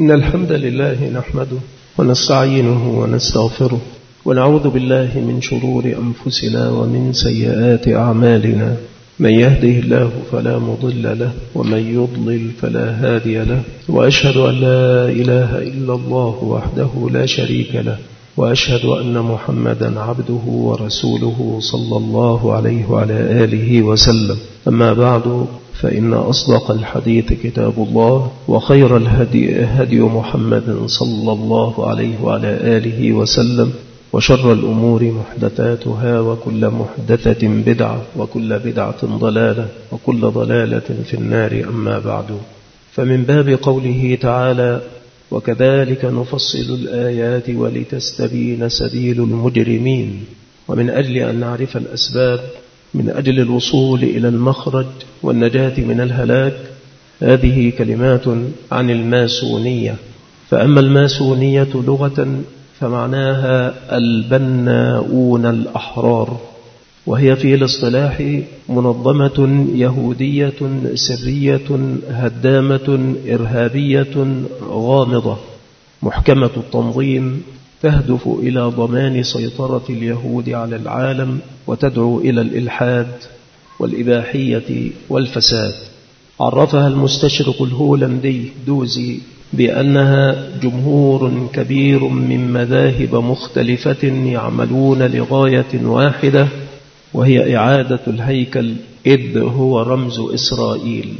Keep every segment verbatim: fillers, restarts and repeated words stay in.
إن الحمد لله نحمده ونستعينه ونستغفره ونعوذ بالله من شرور أنفسنا ومن سيئات أعمالنا. من يهده الله فلا مضل له ومن يضلل فلا هادي له، وأشهد أن لا إله إلا الله وحده لا شريك له، وأشهد أن محمدا عبده ورسوله صلى الله عليه وعلى آله وسلم. أما بعد، فإن أصدق الحديث كتاب الله، وخير الهدي هدي محمد صلى الله عليه وعلى آله وسلم، وشر الأمور محدثاتها، وكل محدثة بدعة، وكل بدعة ضلالة، وكل ضلالة في النار. أما بعد، فمن باب قوله تعالى: وكذلك نفصل الآيات ولتستبين سبيل المجرمين. ومن أجل أن نعرف الأسباب من أجل الوصول إلى المخرج والنجاة من الهلاك، هذه كلمات عن الماسونية. فأما الماسونية لغة فمعناها البناؤون الأحرار، وهي في الاصطلاح منظمة يهودية سرية هدامة إرهابية غامضة محكمة التنظيم، تهدف إلى ضمان سيطرة اليهود على العالم، وتدعو إلى الإلحاد والإباحية والفساد. عرفها المستشرق الهولندي دوزي بأنها جمهور كبير من مذاهب مختلفة يعملون لغاية واحدة، وهي إعادة الهيكل، إذ هو رمز إسرائيل.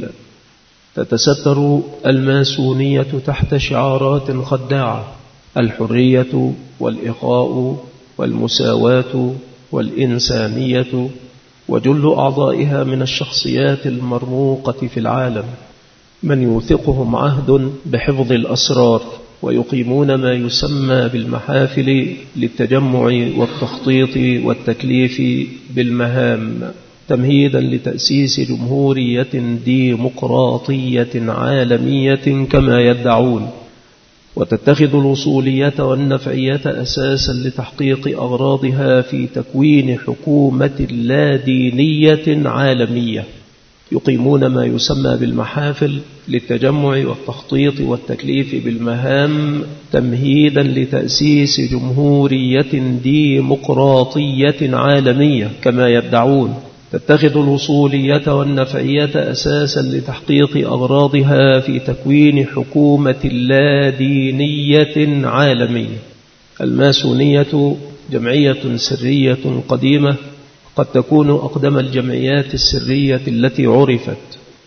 تتستر الماسونية تحت شعارات خداعة: الحرية والإخاء والمساواة والإنسانية، وجل أعضائها من الشخصيات المرموقة في العالم، من يوثقهم عهد بحفظ الأسرار، ويقيمون ما يسمى بالمحافل للتجمع والتخطيط والتكليف بالمهام، تمهيدا لتأسيس جمهورية ديمقراطية عالمية كما يدعون، وتتخذ الوصولية والنفعية أساسا لتحقيق أغراضها في تكوين حكومة لا دينية عالمية. يقيمون ما يسمى بالمحافل للتجمع والتخطيط والتكليف بالمهام، تمهيدا لتأسيس جمهورية ديمقراطية عالمية كما يدعون. تتخذ الوصولية والنفعية أساسا لتحقيق أغراضها في تكوين حكومة لا دينية عالمية. الماسونية جمعية سرية قديمة، قد تكون أقدم الجمعيات السرية التي عرفت،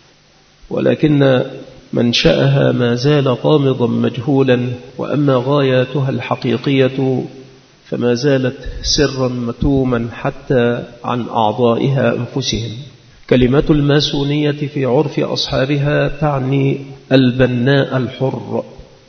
ولكن منشأها ما زال غامضا مجهولا، وأما غاياتها الحقيقية فما زالت سرا متوما حتى عن أعضائها أنفسهم. كلمة الماسونية في عرف أصحابها تعني البناء الحر،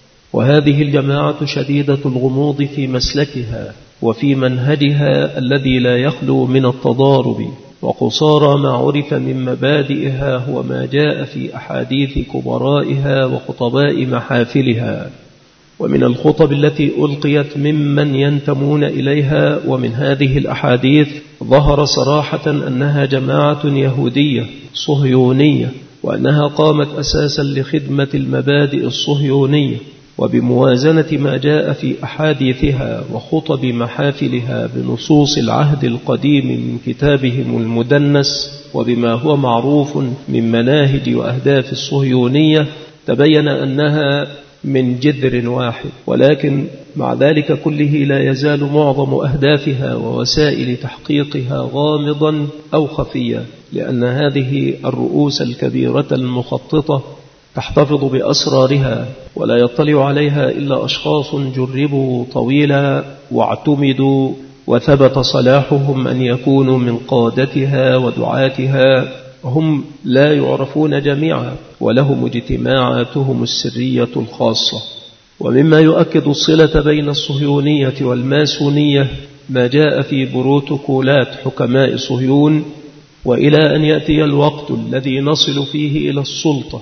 وهذه الجماعة شديدة الغموض في مسلكها وفي منهجها الذي لا يخلو من التضارب، وقصارى ما عرف من مبادئها هو ما جاء في أحاديث كبرائها وخطباء محافلها، ومن الخطب التي ألقيت ممن ينتمون إليها. ومن هذه الأحاديث ظهر صراحة أنها جماعة يهودية صهيونية، وأنها قامت أساسا لخدمة المبادئ الصهيونية، وبموازنة ما جاء في أحاديثها وخطب محافلها بنصوص العهد القديم من كتابهم المدنس، وبما هو معروف من مناهج وأهداف الصهيونية، تبين أنها من جذر واحد. ولكن مع ذلك كله لا يزال معظم أهدافها ووسائل تحقيقها غامضا أو خفية، لأن هذه الرؤوس الكبيرة المخططة تحتفظ بأسرارها، ولا يطلع عليها إلا أشخاص جربوا طويلا واعتمدوا، وثبت صلاحهم أن يكونوا من قادتها ودعاتها. هم لا يعرفون جميعا، ولهم اجتماعاتهم السرية الخاصة. ومما يؤكد الصلة بين الصهيونية والماسونية ما جاء في بروتوكولات حكماء صهيون: وإلى أن يأتي الوقت الذي نصل فيه إلى السلطة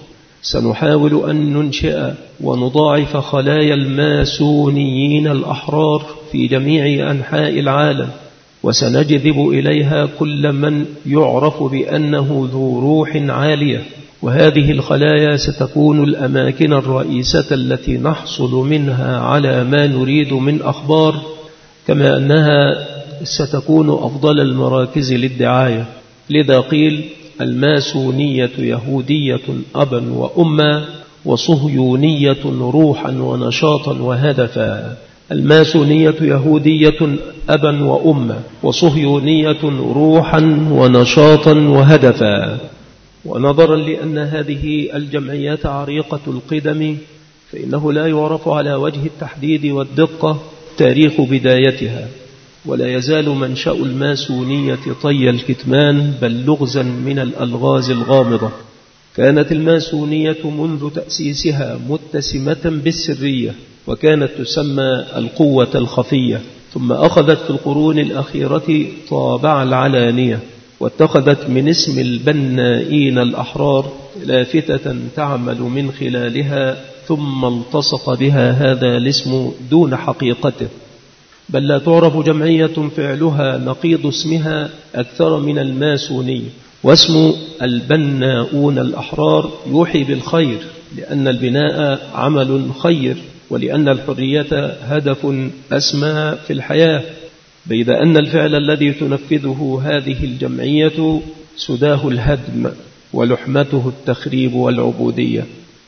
سنحاول أن ننشئ ونضاعف خلايا الماسونيين الأحرار في جميع أنحاء العالم، وسنجذب إليها كل من يعرف بأنه ذو روح عالية وهذه الخلايا ستكون الأماكن الرئيسة التي نحصل منها على ما نريد من أخبار، كما أنها ستكون أفضل المراكز للدعاية. لذا قيل الماسونية يهودية أبا وأما، وصهيونية روحا ونشاطا وهدفا. الماسونية يهودية أبا وأما، وصهيونية روحا ونشاطا وهدفا. ونظرا لأن هذه الجمعيات عريقة القدم، فإنه لا يعرف على وجه التحديد والدقة تاريخ بدايتها، ولا يزال منشأ الماسونية طي الكتمان بل لغزا من الألغاز الغامضة. كانت الماسونية منذ تأسيسها متسمة بالسرية، وكانت تسمى القوة الخفية، ثم أخذت في القرون الأخيرة طابع العلانية، واتخذت من اسم البنائين الأحرار لافتة تعمل من خلالها، ثم التصق بها هذا الاسم دون حقيقته، بل لا تعرف جمعية فعلها نقيض اسمها أكثر من الماسونية. واسم البناؤون الأحرار يوحي بالخير، لأن البناء عمل خير، ولأن الحرية هدف أسمى في الحياة، بيد أن الفعل الذي تنفذه هذه الجمعية سداه الهدم ولحمته التخريب والعبودية.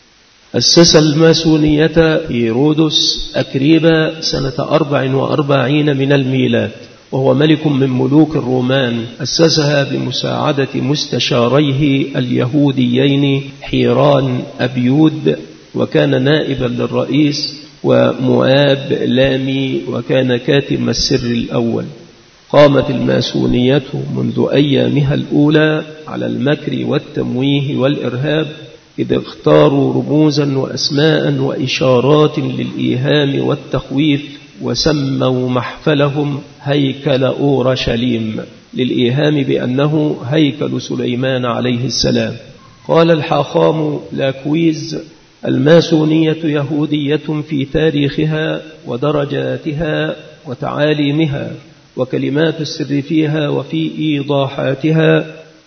أسس الماسونية هيرودس أكريبا سنة أربع وأربعين من الميلاد، وهو ملك من ملوك الرومان. أسسها بمساعدة مستشاريه اليهوديين حيران أبيود، وكان نائبا للرئيس، ومؤاب لامي، وكان كاتم السر الأول. قامت الماسونية منذ أيامها الأولى على المكر والتمويه والإرهاب، إذ اختاروا رموزا وأسماء وإشارات للإيهام والتخويف، وسموا محفلهم هيكل أورشليم للإيهام بأنه هيكل سليمان عليه السلام. قال الحاخام لاكويز: الماسونية يهودية في تاريخها ودرجاتها وتعاليمها، وكلمات السر فيها وفي إيضاحاتها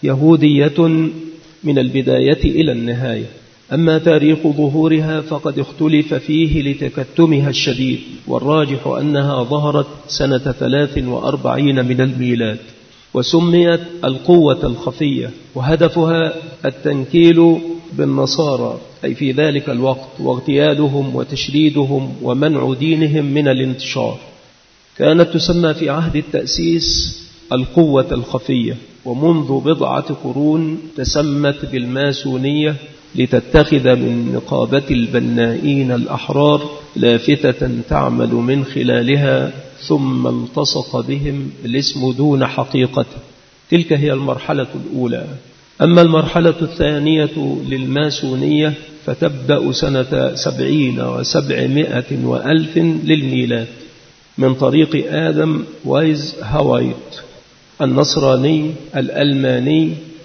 يهودية من البداية إلى النهاية. أما تاريخ ظهورها فقد اختلف فيه لتكتمها الشديد، والراجح أنها ظهرت سنة ثلاث وأربعين من الميلاد، وسميت القوة الخفية، وهدفها التنكيل بالنصارى أي في ذلك الوقت، واغتيالهم وتشريدهم ومنع دينهم من الانتشار. كانت تسمى في عهد التأسيس القوة الخفية، ومنذ بضعة قرون تسمت بالماسونية لتتخذ من نقابة البنائين الأحرار لافتة تعمل من خلالها، ثم التصق بهم الاسم دون حقيقته. تلك هي المرحلة الأولى. أما المرحلة الثانية للماسونية فتبدأ سنة سبعين وسبعمائة وألف للميلاد من طريق آدم وايز هوايت النصراني الألماني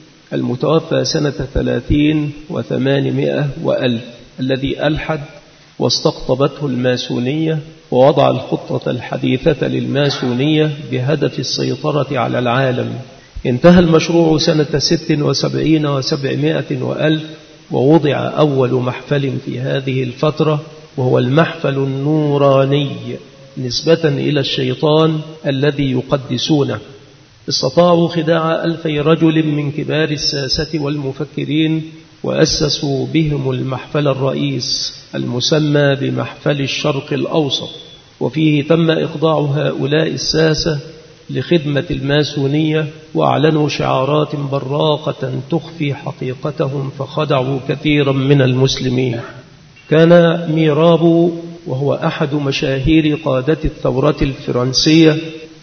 المتوفى سنة ثلاثين وثمانمائة وألف، الذي ألحد واستقطبته الماسونية ووضع الخطة الحديثة للماسونية بهدف السيطرة على العالم. انتهى المشروع سنة ست وسبعين وسبعمائة وألف، ووضع أول محفل في هذه الفترة، وهو المحفل النوراني نسبة إلى الشيطان الذي يقدسونه. استطاعوا خداع ألفي رجل من كبار الساسة والمفكرين، وأسسوا بهم المحفل الرئيس المسمى بمحفل الشرق الأوسط، وفيه تم إخضاع هؤلاء الساسة لخدمة الماسونية، وأعلنوا شعارات براقة تخفي حقيقتهم، فخدعوا كثيرا من المسلمين. كان ميرابو وهو أحد مشاهير قادة الثورة الفرنسية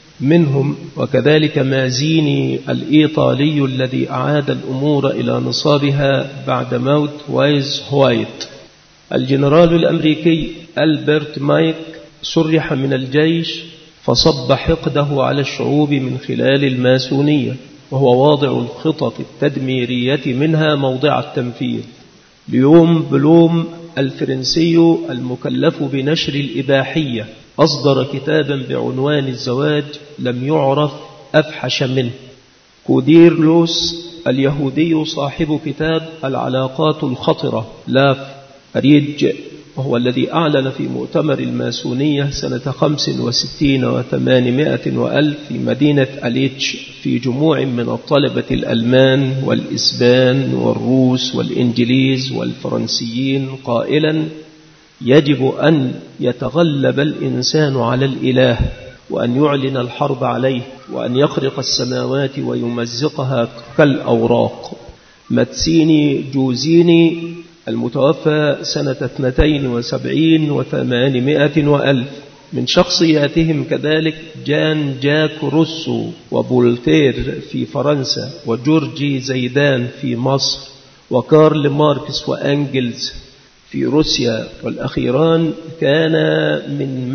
منهم، وكذلك مازيني الإيطالي الذي أعاد الأمور إلى نصابها بعد موت وايز هوايت. الجنرال الأمريكي ألبرت مايك سرح من الجيش، فصب حقده على الشعوب من خلال الماسونية، وهو واضع الخطط التدميرية منها موضع التنفيذ. ليوم بلوم الفرنسي المكلف بنشر الإباحية أصدر كتابا بعنوان الزواج لم يعرف أفحش منه. كوديرلوس اليهودي صاحب كتاب العلاقات الخطرة لاف أريج، وهو الذي أعلن في مؤتمر الماسونية سنة خمس وستين وثمانمائة وألف في مدينة أليتش في جموع من الطلبة الألمان والإسبان والروس والإنجليز والفرنسيين قائلا: يجب أن يتغلب الإنسان على الإله، وأن يعلن الحرب عليه، وأن يخرق السماوات ويمزقها كالأوراق. ماتسيني جوزيني المتوفى سنة اثنتين وسبعين وثمانمائة وألف. من شخصياتهم كذلك جان جاك روسو وبولتير في فرنسا، وجورجي زيدان في مصر، وكارل ماركس وأنجلز في روسيا، والأخيران كان من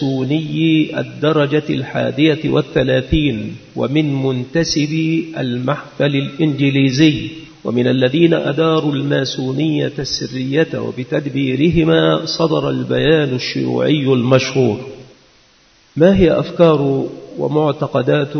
ماسوني الدرجة الحادية والثلاثين ومن منتسبي المحفل الإنجليزي، ومن الذين أداروا الماسونية السرية، وبتدبيرهما صدر البيان الشيوعي المشهور. ما هي أفكار ومعتقدات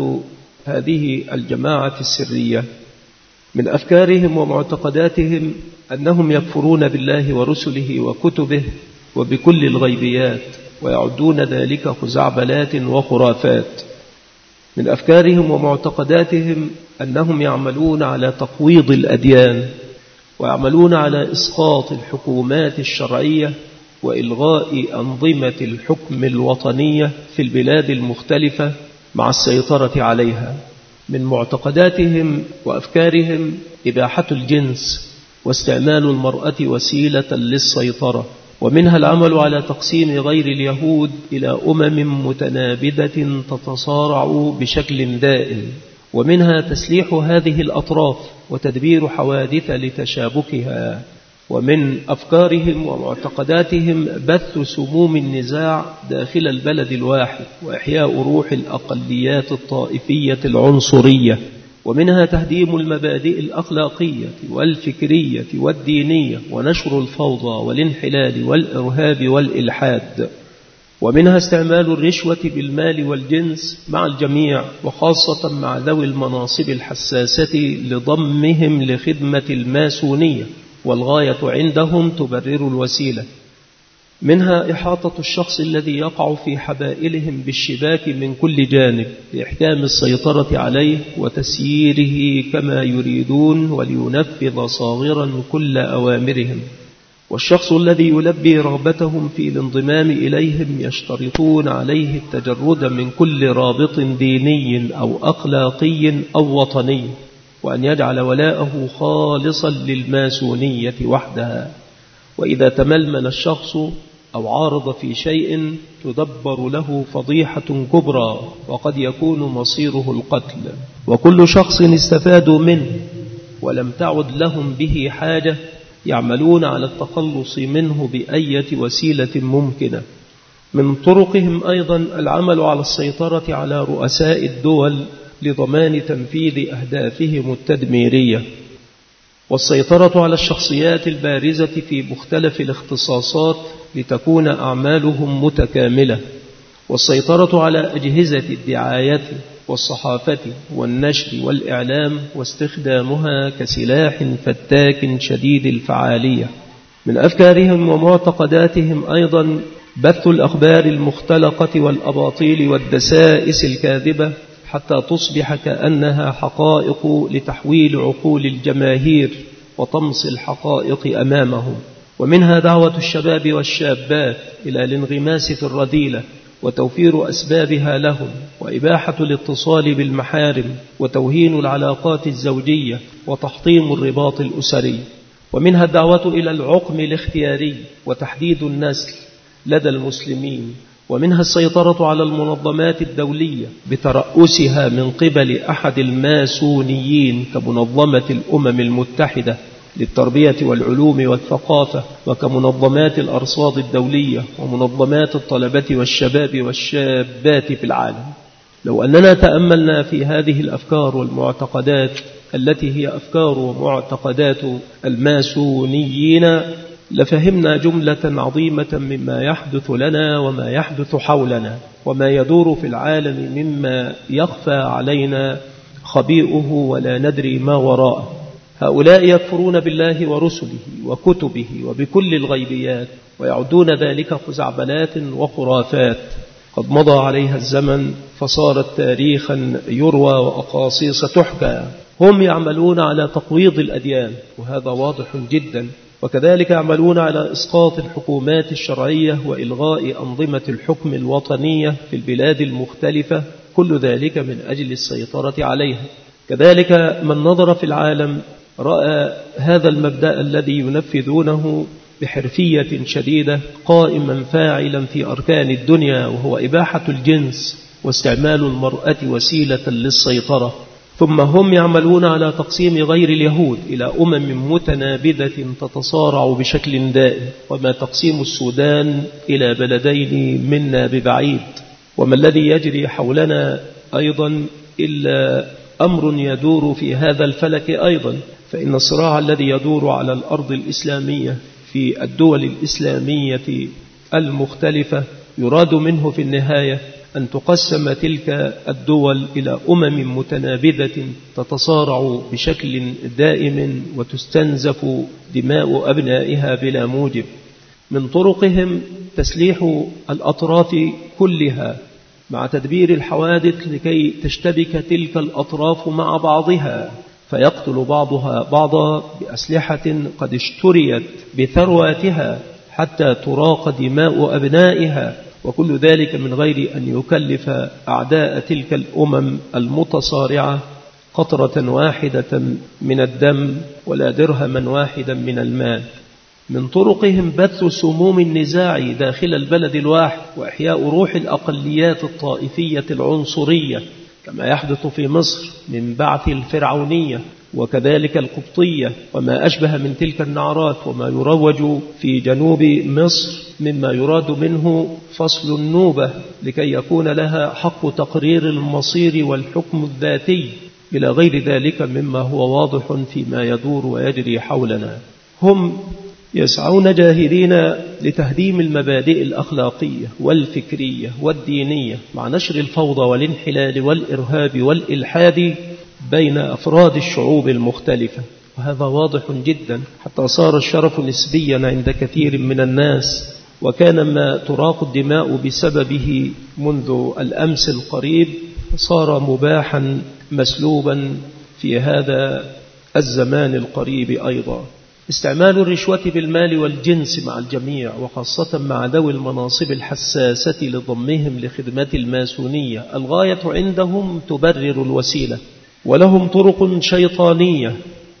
هذه الجماعة السرية؟ من أفكارهم ومعتقداتهم أنهم يكفرون بالله ورسله وكتبه وبكل الغيبيات، ويعدون ذلك خزعبلات وخرافات. من أفكارهم ومعتقداتهم أنهم يعملون على تقويض الأديان، ويعملون على إسقاط الحكومات الشرعية وإلغاء أنظمة الحكم الوطنية في البلاد المختلفة مع السيطرة عليها. من معتقداتهم وأفكارهم إباحة الجنس واستعمال المرأة وسيلة للسيطرة، ومنها العمل على تقسيم غير اليهود إلى أمم متنابذة تتصارع بشكل دائم، ومنها تسليح هذه الأطراف وتدبير حوادث لتشابكها. ومن أفكارهم ومعتقداتهم بث سموم النزاع داخل البلد الواحد، وإحياء روح الأقليات الطائفية العنصرية، ومنها تهديم المبادئ الأخلاقية والفكرية والدينية، ونشر الفوضى والانحلال والإرهاب والإلحاد. ومنها استعمال الرشوة بالمال والجنس مع الجميع، وخاصة مع ذوي المناصب الحساسة لضمهم لخدمة الماسونية، والغاية عندهم تبرر الوسيلة. منها إحاطة الشخص الذي يقع في حبائلهم بالشباك من كل جانب لإحكام السيطرة عليه وتسييره كما يريدون، ولينفذ صاغرا كل أوامرهم. والشخص الذي يلبي رغبتهم في الانضمام إليهم يشترطون عليه التجرد من كل رابط ديني أو أخلاقي أو وطني، وأن يجعل ولاءه خالصا للماسونية وحدها. وإذا تململ الشخص أو عارض في شيء تدبر له فضيحة كبرى، وقد يكون مصيره القتل. وكل شخص استفادوا منه ولم تعد لهم به حاجة يعملون على التخلص منه بأية وسيلة ممكنة. من طرقهم أيضا العمل على السيطرة على رؤساء الدول لضمان تنفيذ أهدافهم التدميرية، والسيطرة على الشخصيات البارزة في مختلف الاختصاصات لتكون أعمالهم متكاملة، والسيطرة على أجهزة الدعاية والصحافة والنشر والإعلام، واستخدامها كسلاح فتاك شديد الفعالية. من أفكارهم ومعتقداتهم أيضا بث الأخبار المختلقة والأباطيل والدسائس الكاذبة حتى تصبح كأنها حقائق لتحويل عقول الجماهير وطمس الحقائق أمامهم. ومنها دعوة الشباب والشابات إلى الانغماس في الرذيلة وتوفير أسبابها لهم، وإباحة الاتصال بالمحارم، وتوهين العلاقات الزوجية، وتحطيم الرباط الأسري. ومنها الدعوة إلى العقم الاختياري وتحديد النسل لدى المسلمين. ومنها السيطرة على المنظمات الدولية بترأسها من قبل أحد الماسونيين كمنظمة الأمم المتحدة للتربية والعلوم والثقافة، وكمنظمات الأرصاد الدولية، ومنظمات الطلبة والشباب والشابات في العالم. لو أننا تأملنا في هذه الأفكار والمعتقدات التي هي أفكار ومعتقدات الماسونيين لفهمنا جملة عظيمة مما يحدث لنا وما يحدث حولنا وما يدور في العالم مما يخفى علينا خبيئه ولا ندري ما وراءه. هؤلاء يكفرون بالله ورسله وكتبه وبكل الغيبيات ويعدون ذلك خزعبلات وخرافات قد مضى عليها الزمن فصارت تاريخا يروى وأقاصيص تحكى. هم يعملون على تقويض الأديان وهذا واضح جدا، وكذلك يعملون على إسقاط الحكومات الشرعية وإلغاء أنظمة الحكم الوطنية في البلاد المختلفة، كل ذلك من أجل السيطرة عليها. كذلك من نظر في العالم رأى هذا المبدأ الذي ينفذونه بحرفية شديدة قائما فاعلا في أركان الدنيا، وهو إباحة الجنس واستعمال المرأة وسيلة للسيطرة. ثم هم يعملون على تقسيم غير اليهود إلى أمم متنابذة تتصارع بشكل دائم، وما تقسيم السودان إلى بلدين منا ببعيد. وما الذي يجري حولنا أيضا إلا أمر يدور في هذا الفلك أيضا، فإن الصراع الذي يدور على الأرض الإسلامية في الدول الإسلامية المختلفة يراد منه في النهاية أن تقسم تلك الدول إلى أمم متنابذة تتصارع بشكل دائم وتستنزف دماء أبنائها بلا موجب. من طرقهم تسليح الأطراف كلها مع تدبير الحوادث لكي تشتبك تلك الأطراف مع بعضها، فيقتل بعضها بعضا بأسلحة قد اشتريت بثرواتها حتى تراق دماء أبنائها، وكل ذلك من غير أن يكلف أعداء تلك الأمم المتصارعة قطرة واحدة من الدم ولا درهما واحدا من المال. من طرقهم بث سموم النزاع داخل البلد الواحد وإحياء روح الأقليات الطائفية العنصرية كما يحدث في مصر من بعث الفرعونية وكذلك القبطية وما أشبه من تلك النعرات، وما يروج في جنوب مصر مما يراد منه فصل النوبة لكي يكون لها حق تقرير المصير والحكم الذاتي إلى غير ذلك مما هو واضح فيما يدور ويجري حولنا. هم يسعون جاهدين لتهديم المبادئ الأخلاقية والفكرية والدينية مع نشر الفوضى والانحلال والإرهاب والإلحاد بين أفراد الشعوب المختلفة، وهذا واضح جدا حتى صار الشرف نسبيا عند كثير من الناس، وكان ما تراق الدماء بسببه منذ الأمس القريب صار مباحا مسلوبا في هذا الزمان القريب أيضا. استعمال الرشوة بالمال والجنس مع الجميع وخاصة مع ذوي المناصب الحساسة لضمهم لخدمة الماسونية، الغاية عندهم تبرر الوسيلة، ولهم طرق شيطانية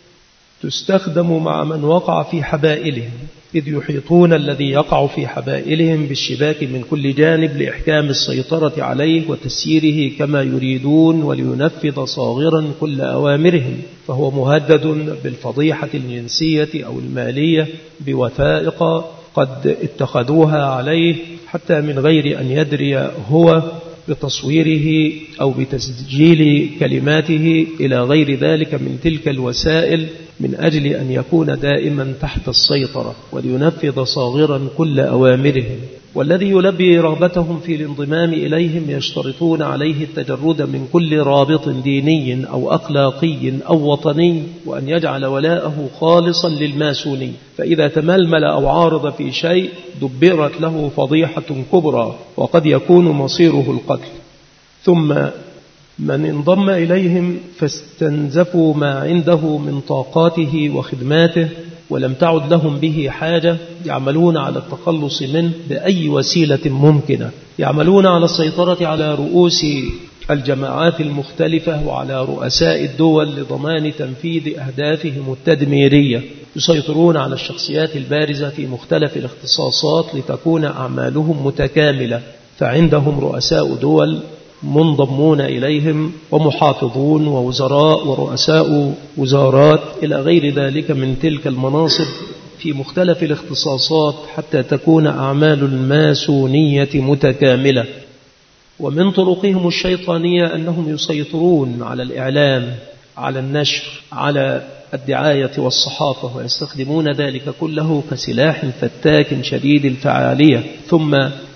تستخدم مع من وقع في حبائلهم، إذ يحيطون الذي يقع في حبائلهم بالشباك من كل جانب لإحكام السيطرة عليه وتسييره كما يريدون ولينفذ صاغرا كل أوامرهم، فهو مهدد بالفضيحة الجنسية أو المالية بوثائق قد اتخذوها عليه حتى من غير أن يدري هو بتصويره أو بتسجيل كلماته إلى غير ذلك من تلك الوسائل من أجل أن يكون دائما تحت السيطرة ولينفذ صاغرا كل أوامرهم. والذي يلبي رغبتهم في الانضمام إليهم يشترطون عليه التجرد من كل رابط ديني أو أخلاقي أو وطني، وأن يجعل ولاءه خالصا للماسوني، فإذا تململ أو عارض في شيء دبرت له فضيحة كبرى وقد يكون مصيره القتل. ثم من انضم إليهم فاستنزفوا ما عنده من طاقاته وخدماته ولم تعد لهم به حاجة، يعملون على التخلص منه بأي وسيلة ممكنة، يعملون على السيطرة على رؤوس الجماعات المختلفة وعلى رؤساء الدول لضمان تنفيذ أهدافهم التدميرية، يسيطرون على الشخصيات البارزة في مختلف الاختصاصات لتكون أعمالهم متكاملة، فعندهم رؤساء دول منضمون إليهم ومحافظون ووزراء ورؤساء وزارات إلى غير ذلك من تلك المناصب في مختلف الاختصاصات حتى تكون أعمال الماسونية متكاملة. ومن طرقهم الشيطانية أنهم يسيطرون على الإعلام، على النشر، على الدعاية والصحافة، ويستخدمون ذلك كله كسلاح فتاك شديد الفعالية. ثم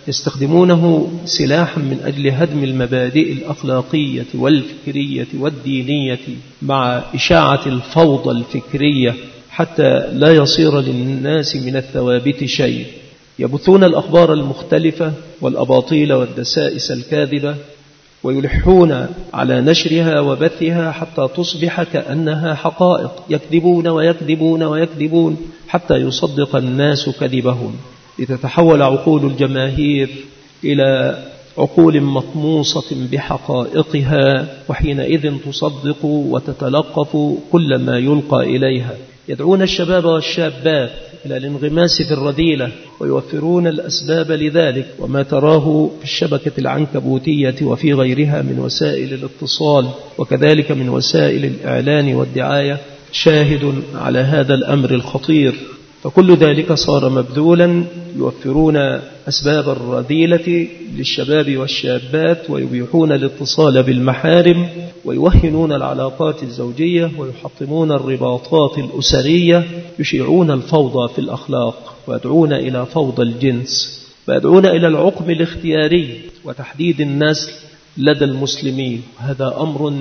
يستخدمونه سلاحا من أجل هدم المبادئ الأخلاقية والفكرية والدينية مع إشاعة الفوضى الفكرية حتى لا يصير للناس من الثوابت شيء. يبثون الأخبار المختلفة والأباطيل والدسائس الكاذبة ويلحون على نشرها وبثها حتى تصبح كأنها حقائق، يكذبون ويكذبون ويكذبون حتى يصدق الناس كذبهم، لتتحول عقول الجماهير إلى عقول مطموسة بحقائقها، وحينئذ تصدق وتتلقف كل ما يلقى إليها. يدعون الشباب والشابات إلى الانغماس في الرذيلة ويوفرون الأسباب لذلك، وما تراه في الشبكة العنكبوتية وفي غيرها من وسائل الاتصال وكذلك من وسائل الإعلان والدعاية شاهد على هذا الأمر الخطير. فكل ذلك صار مبذولا، يوفرون أسباب الرذيلة للشباب والشابات ويبيحون الاتصال بالمحارم ويوهنون العلاقات الزوجية ويحطمون الرباطات الأسرية، يشيعون الفوضى في الأخلاق ويدعون إلى فوضى الجنس ويدعون إلى العقم الاختياري وتحديد النسل لدى المسلمين. هذا أمر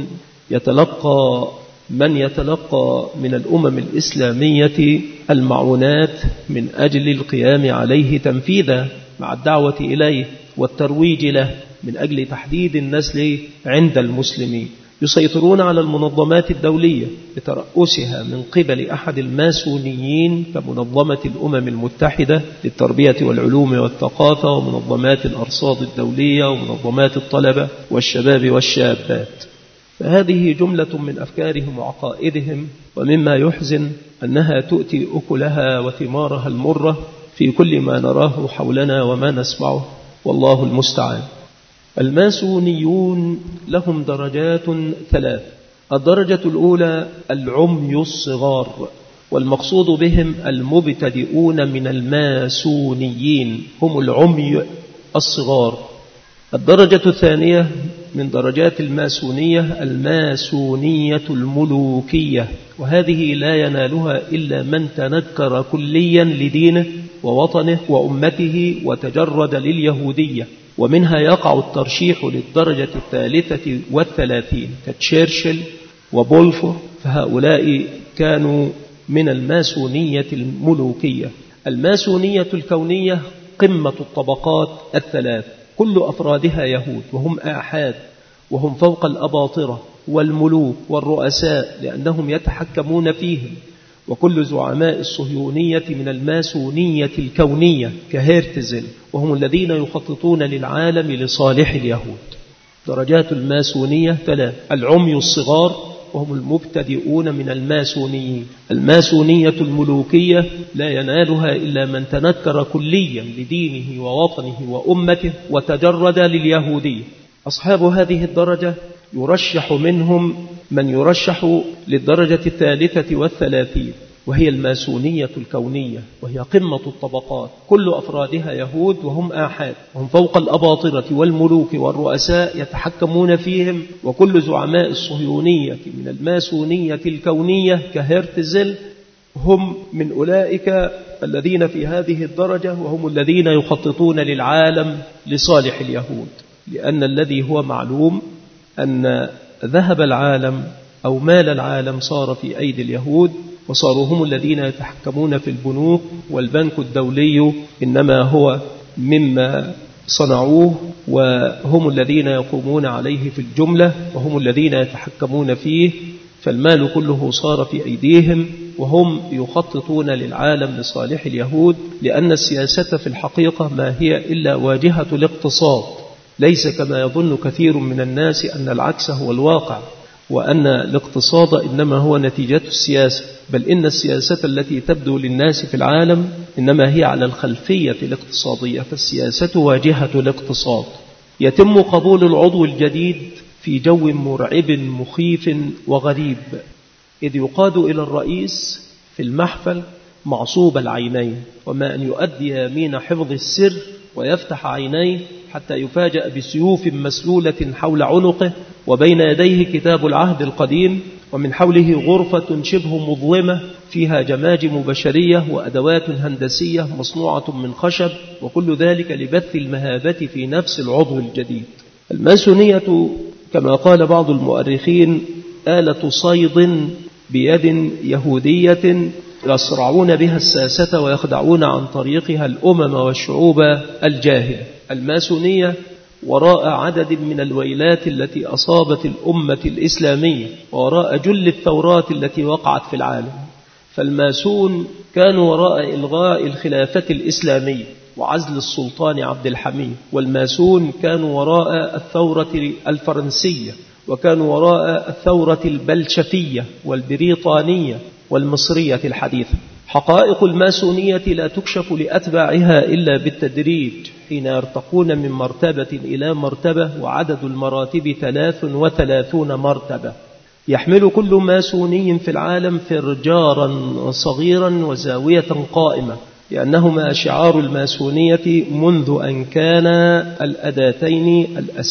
يتلقى من يتلقى من الأمم الإسلامية المعونات من أجل القيام عليه تنفيذا مع الدعوة إليه والترويج له من أجل تحديد النسل عند المسلمين. يسيطرون على المنظمات الدولية بترأسها من قبل أحد الماسونيين كمنظمة الأمم المتحدة للتربية والعلوم والثقافة ومنظمات الأرصاد الدولية ومنظمات الطلبة والشباب والشابات. فهذه جملة من أفكارهم وعقائدهم، ومما يحزن أنها تؤتي أكلها وثمارها المرة في كل ما نراه حولنا وما نسمعه، والله المستعان. الماسونيون لهم درجات ثلاث. الدرجة الأولى العمي الصغار، والمقصود بهم المبتدئون من الماسونيين، هم العمي الصغار. الدرجة الثانية من درجات الماسونية الماسونية الملوكية، وهذه لا ينالها إلا من تنكر كليا لدينه ووطنه وأمته وتجرد لليهودية، ومنها يقع الترشيح للدرجة الثالثة والثلاثين كتشيرشل وبولفور، فهؤلاء كانوا من الماسونية الملوكية. الماسونية الكونية قمة الطبقات الثلاث، كل أفرادها يهود وهم آحاد، وهم فوق الأباطرة والملوك والرؤساء لأنهم يتحكمون فيهم، وكل زعماء الصهيونية من الماسونية الكونية كهيرتزل، وهم الذين يخططون للعالم لصالح اليهود. درجات الماسونية ثلاث: العمي الصغار وهم المبتدئون من الماسونيين. الماسونية الملوكية لا ينالها إلا من تنكر كليا لدينه ووطنه وأمته وتجرد لليهودية. أصحاب هذه الدرجة يرشح منهم من يرشح للدرجة الثالثة والثلاثين، وهي الماسونية الكونية، وهي قمة الطبقات، كل أفرادها يهود وهم آحاد، وهم فوق الأباطرة والملوك والرؤساء يتحكمون فيهم، وكل زعماء الصهيونية من الماسونية الكونية كهيرتزل هم من أولئك الذين في هذه الدرجة، وهم الذين يخططون للعالم لصالح اليهود. لأن الذي هو معلوم أن ذهب العالم أو مال العالم صار في أيدي اليهود، وصاروا هم الذين يتحكمون في البنوك، والبنك الدولي إنما هو مما صنعوه، وهم الذين يقومون عليه في الجملة، وهم الذين يتحكمون فيه، فالمال كله صار في أيديهم، وهم يخططون للعالم لصالح اليهود. لأن السياسة في الحقيقة ما هي إلا واجهة الاقتصاد، ليس كما يظن كثير من الناس أن العكس هو الواقع، وأن الاقتصاد إنما هو نتيجة السياسة، بل إن السياسة التي تبدو للناس في العالم إنما هي على الخلفية الاقتصادية، فالسياسة واجهة الاقتصاد. يتم قبول العضو الجديد في جو مرعب مخيف وغريب، إذ يقاد إلى الرئيس في المحفل معصوب العينين، وما أن يؤدي يمين حفظ السر ويفتح عينيه حتى يفاجأ بسيوف مسلولة حول عنقه، وبين يديه كتاب العهد القديم ومن حوله غرفة شبه مظلمة فيها جماجم بشرية وأدوات هندسية مصنوعة من خشب، وكل ذلك لبث المهابة في نفس العضو الجديد. الماسونية كما قال بعض المؤرخين آلة صيد بيد يهودية يصرعون بها الساسة ويخدعون عن طريقها الأمم والشعوب الجاهلة. الماسونية وراء عدد من الويلات التي أصابت الأمة الإسلامية، وراء جل الثورات التي وقعت في العالم. فالماسون كانوا وراء إلغاء الخلافة الإسلامية وعزل السلطان عبد الحميد، والماسون كانوا وراء الثورة الفرنسية، وكانوا وراء الثورة البلشفية والبريطانية والمصرية الحديثة. حقائق الماسونية لا تكشف لأتباعها إلا بالتدريج حين يرتقون من مرتبة إلى مرتبة، وعدد المراتب ثلاث وثلاثون مرتبة. يحمل كل ماسوني في العالم فرجارا صغيرا وزاوية قائمة، لأنهما شعار الماسونية منذ أن كان الأداتين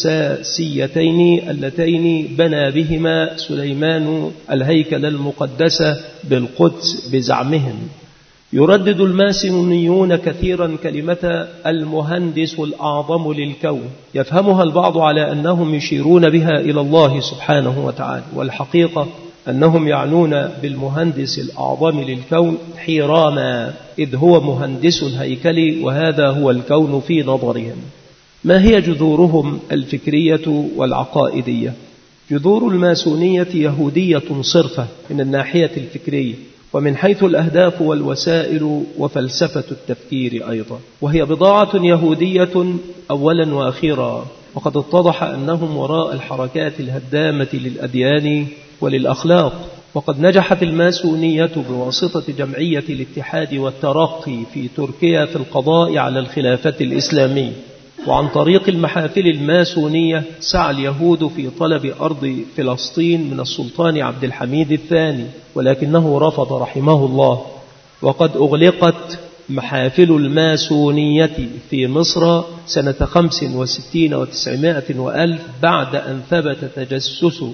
الأساسيتين اللتين بنى بهما سليمان الهيكل المقدس بالقدس بزعمهم. يردد الماسونيون كثيرا كلمة المهندس الأعظم للكون، يفهمها البعض على أنهم يشيرون بها إلى الله سبحانه وتعالى، والحقيقة أنهم يعنون بالمهندس الأعظم للكون حيراما، إذ هو مهندس الهيكل وهذا هو الكون في نظرهم. ما هي جذورهم الفكرية والعقائدية؟ جذور الماسونية يهودية صرفة من الناحية الفكرية، ومن حيث الأهداف والوسائل وفلسفة التفكير أيضا، وهي بضاعة يهودية أولا وأخيرا. وقد اتضح أنهم وراء الحركات الهدامة للأديان وللأخلاق. وقد نجحت الماسونية بواسطة جمعية الاتحاد والترقي في تركيا في القضاء على الخلافة الإسلامية، وعن طريق المحافل الماسونية سعى اليهود في طلب أرض فلسطين من السلطان عبد الحميد الثاني، ولكنه رفض رحمه الله. وقد أغلقت محافل الماسونية في مصر سنة خمس وستين وتسعمائة وألف بعد أن ثبت تجسس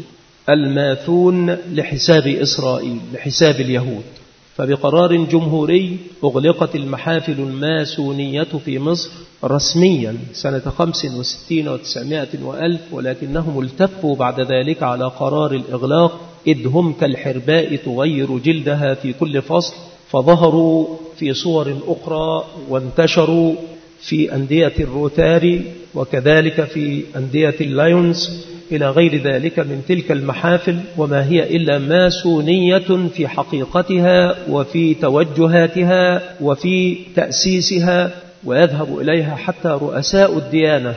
الماثون لحساب إسرائيل لحساب اليهود. فبقرار جمهوري أغلقت المحافل الماسونية في مصر رسميا سنة خمس وستين وتسعمائة وألف، ولكنهم التفوا بعد ذلك على قرار الإغلاق، إذ هم كالحرباء تغير جلدها في كل فصل، فظهروا في صور أخرى وانتشروا في أندية الروتاري وكذلك في أندية اللايونز إلى غير ذلك من تلك المحافل، وما هي إلا ماسونية في حقيقتها وفي توجهاتها وفي تأسيسها، ويذهب إليها حتى رؤساء الديانة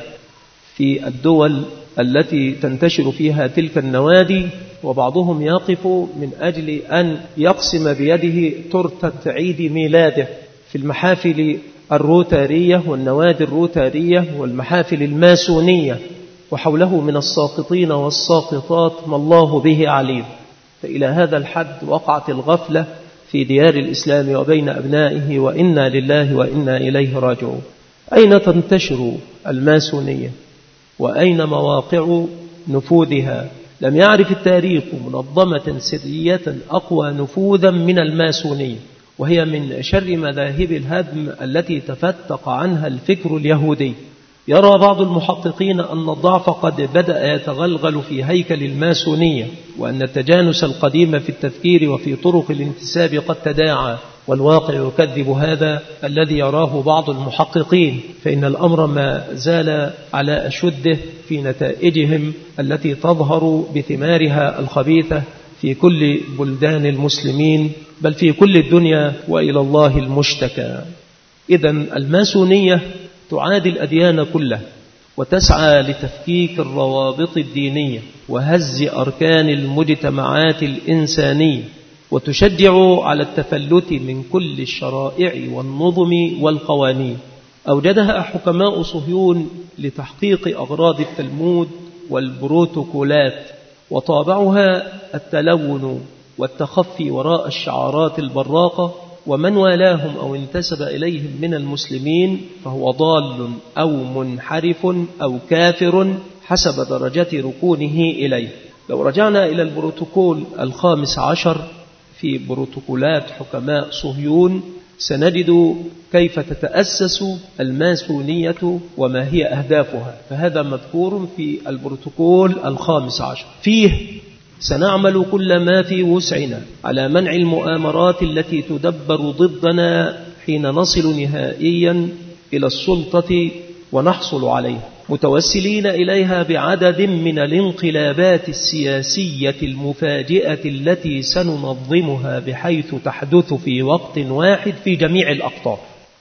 في الدول التي تنتشر فيها تلك النوادي، وبعضهم يقف من أجل أن يقسم بيده تورتة عيد ميلاده في المحافل الروتارية والنوادي الروتارية والمحافل الماسونية، وحوله من الساقطين والساقطات ما الله به عليم. فإلى هذا الحد وقعت الغفلة في ديار الإسلام وبين أبنائه، وإنا لله وإنا إليه راجعون. أين تنتشر الماسونية؟ وأين مواقع نفوذها؟ لم يعرف التاريخ منظمة سرية أقوى نفوذا من الماسونية، وهي من شر مذاهب الهدم التي تفتق عنها الفكر اليهودي. يرى بعض المحققين أن الضعف قد بدأ يتغلغل في هيكل الماسونية، وأن التجانس القديم في التفكير وفي طرق الانتساب قد تداعى، والواقع يكذب هذا الذي يراه بعض المحققين، فإن الأمر ما زال على أشده في نتائجهم التي تظهر بثمارها الخبيثة في كل بلدان المسلمين، بل في كل الدنيا، وإلى الله المشتكى. إذن الماسونية تعادي الأديان كلها، وتسعى لتفكيك الروابط الدينية وهز أركان المجتمعات الإنسانية، وتشجع على التفلت من كل الشرائع والنظم والقوانين. أوجدها حكماء صهيون لتحقيق أغراض التلمود والبروتوكولات، وطابعها التلون والتخفي وراء الشعارات البراقة، ومن والاهم أو انتسب إليهم من المسلمين فهو ضال أو منحرف أو كافر حسب درجة ركونه إليه. لو رجعنا إلى البروتوكول الخامس عشر في بروتوكولات حكماء صهيون سنجد كيف تتأسس الماسونية وما هي أهدافها، فهذا مذكور في البروتوكول الخامس عشر. فيه سنعمل كل ما في وسعنا على منع المؤامرات التي تدبر ضدنا حين نصل نهائيا إلى السلطة ونحصل عليها، متوسلين إليها بعدد من الانقلابات السياسية المفاجئة التي سننظمها بحيث تحدث في وقت واحد في جميع الأقطار.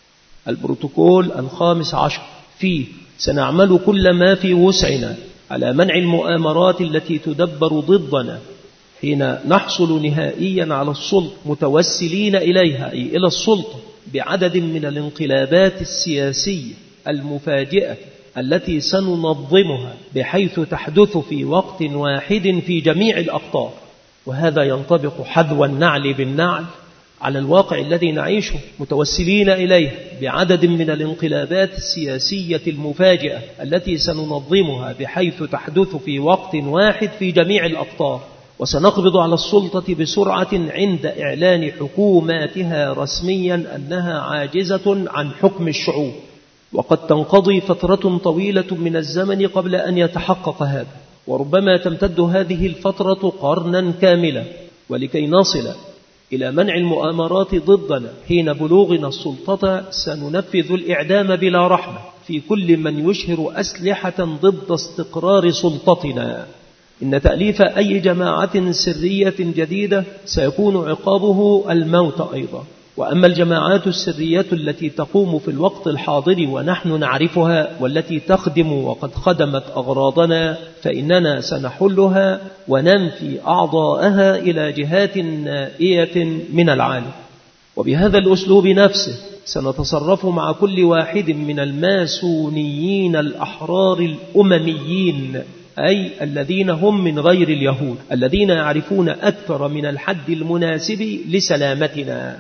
البروتوكول الخامس عشر فيه سنعمل كل ما في وسعنا على منع المؤامرات التي تدبر ضدنا حين نحصل نهائيا على السلطة، متوسلين إليها أي إلى السلطة بعدد من الانقلابات السياسية المفاجئة التي سننظمها بحيث تحدث في وقت واحد في جميع الأقطار. وهذا ينطبق حذو النعل بالنعل على الواقع الذي نعيشه، متوسلين إليه بعدد من الانقلابات السياسية المفاجئة التي سننظمها بحيث تحدث في وقت واحد في جميع الأقطار، وسنقبض على السلطة بسرعة عند إعلان حكوماتها رسميا أنها عاجزة عن حكم الشعوب. وقد تنقضي فترة طويلة من الزمن قبل أن يتحقق هذا، وربما تمتد هذه الفترة قرنا كاملا. ولكي نصل إلى منع المؤامرات ضدنا حين بلوغنا السلطة سننفذ الإعدام بلا رحمة في كل من يشهر أسلحة ضد استقرار سلطتنا. إن تأليف أي جماعة سرية جديدة سيكون عقابه الموت أيضا. وأما الجماعات السرية التي تقوم في الوقت الحاضر ونحن نعرفها والتي تخدم وقد خدمت أغراضنا فإننا سنحلها وننفي أعضاءها إلى جهات نائية من العالم. وبهذا الأسلوب نفسه سنتصرف مع كل واحد من الماسونيين الأحرار الأمميين، أي الذين هم من غير اليهود، الذين يعرفون أكثر من الحد المناسب لسلامتنا.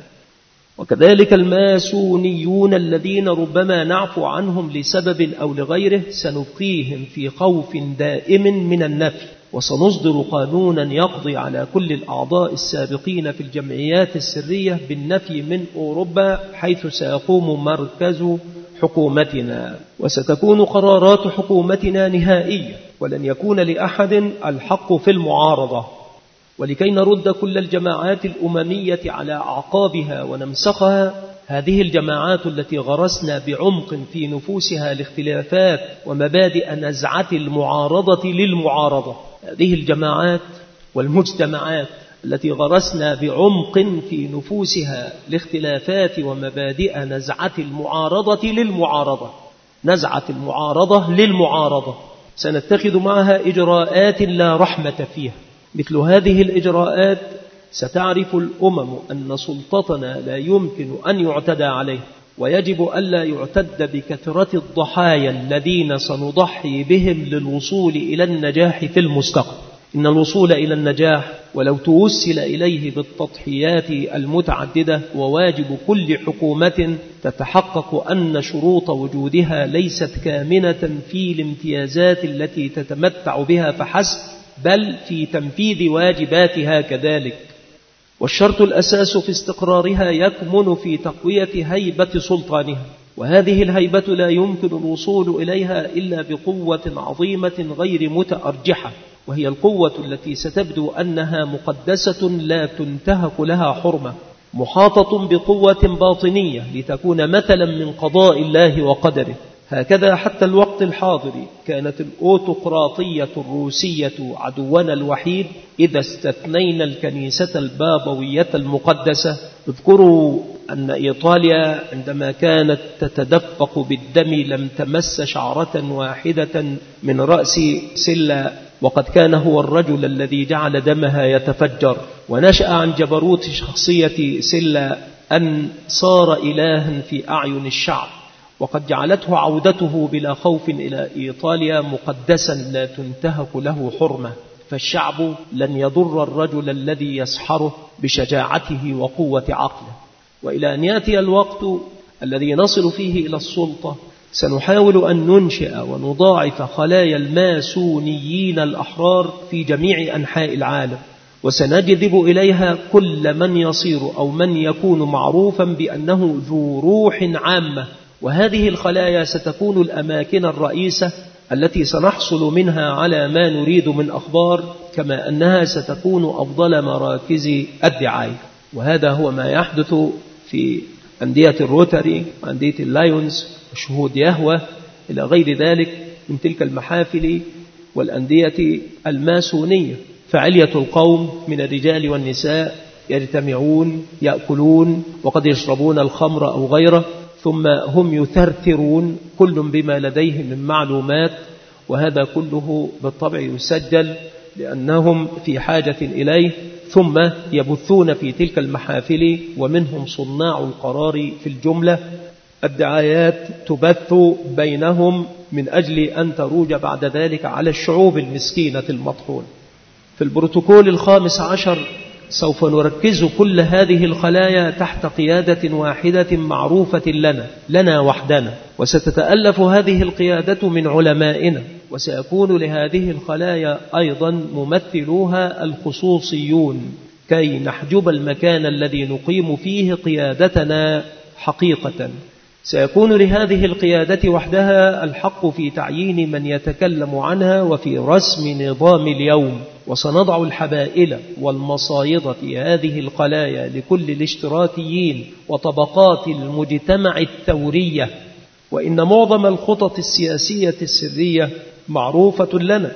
وكذلك الماسونيون الذين ربما نعفو عنهم لسبب أو لغيره سنبقيهم في خوف دائم من النفي، وسنصدر قانونا يقضي على كل الأعضاء السابقين في الجمعيات السرية بالنفي من أوروبا حيث سيقوم مركز حكومتنا، وستكون قرارات حكومتنا نهائية ولن يكون لأحد الحق في المعارضة. ولكي نرد كل الجماعات الأممية على أعقابها ونمسخها، هذه الجماعات التي غرسنا بعمق في نفوسها الاختلافات ومبادئ نزعة المعارضة للمعارضة، هذه الجماعات والمجتمعات التي غرسنا بعمق في نفوسها الاختلافات ومبادئ نزعة المعارضة للمعارضة، نزعة المعارضة للمعارضة، سنتخذ معها إجراءات لا رحمة فيها. مثل هذه الإجراءات ستعرف الأمم أن سلطتنا لا يمكن أن يعتدى عليه، ويجب ألا يعتد بكثرة الضحايا الذين سنضحي بهم للوصول إلى النجاح في المستقبل. إن الوصول إلى النجاح ولو توسل إليه بالتضحيات المتعددة وواجب كل حكومة تتحقق أن شروط وجودها ليست كامنة في الامتيازات التي تتمتع بها فحسب، بل في تنفيذ واجباتها كذلك. والشرط الأساس في استقرارها يكمن في تقوية هيبة سلطانها، وهذه الهيبة لا يمكن الوصول إليها إلا بقوة عظيمة غير متأرجحة، وهي القوة التي ستبدو أنها مقدسة لا تنتهك لها حرمة، محاطة بقوة باطنية لتكون مثلا من قضاء الله وقدره. هكذا حتى الوقت الحاضر كانت الأوتقراطية الروسية عدونا الوحيد إذا استثنينا الكنيسة البابوية المقدسة. اذكروا أن إيطاليا عندما كانت تتدفق بالدم لم تمس شعرة واحدة من رأس سيلا، وقد كان هو الرجل الذي جعل دمها يتفجر. ونشأ عن جبروت شخصية سيلا أن صار إلها في أعين الشعب، وقد جعلته عودته بلا خوف إلى إيطاليا مقدسا لا تنتهك له حرمة. فالشعب لن يضر الرجل الذي يسحره بشجاعته وقوة عقله. وإلى أن يأتي الوقت الذي نصل فيه إلى السلطة سنحاول أن ننشئ ونضاعف خلايا الماسونيين الأحرار في جميع أنحاء العالم، وسنجذب إليها كل من يصير أو من يكون معروفا بأنه ذو روح عامة. وهذه الخلايا ستكون الأماكن الرئيسة التي سنحصل منها على ما نريد من أخبار، كما أنها ستكون أفضل مراكز الدعاية. وهذا هو ما يحدث في أندية الروتري وأندية اللايونز وشهود يهوه إلى غير ذلك من تلك المحافل والأندية الماسونية. فعلية القوم من الرجال والنساء يجتمعون يأكلون وقد يشربون الخمر أو غيره، ثم هم يثرثرون كل بما لديه من معلومات، وهذا كله بالطبع يسجل لأنهم في حاجة إليه، ثم يبثون في تلك المحافل ومنهم صناع القرار في الجملة. الدعايات تبث بينهم من أجل أن تروج بعد ذلك على الشعوب المسكينة المطحونة. في البروتوكول الخامس عشر سوف نركز كل هذه الخلايا تحت قيادة واحدة معروفة لنا لنا وحدنا، وستتألف هذه القيادة من علمائنا، وسيكون لهذه الخلايا أيضا ممثلوها الخصوصيون كي نحجب المكان الذي نقيم فيه قيادتنا حقيقة. سيكون لهذه القيادة وحدها الحق في تعيين من يتكلم عنها وفي رسم نظام اليوم، وسنضع الحبائل والمصايد في هذه الخلايا لكل الاشتراكيين وطبقات المجتمع الثورية. وإن معظم الخطط السياسية السرية معروفة لنا،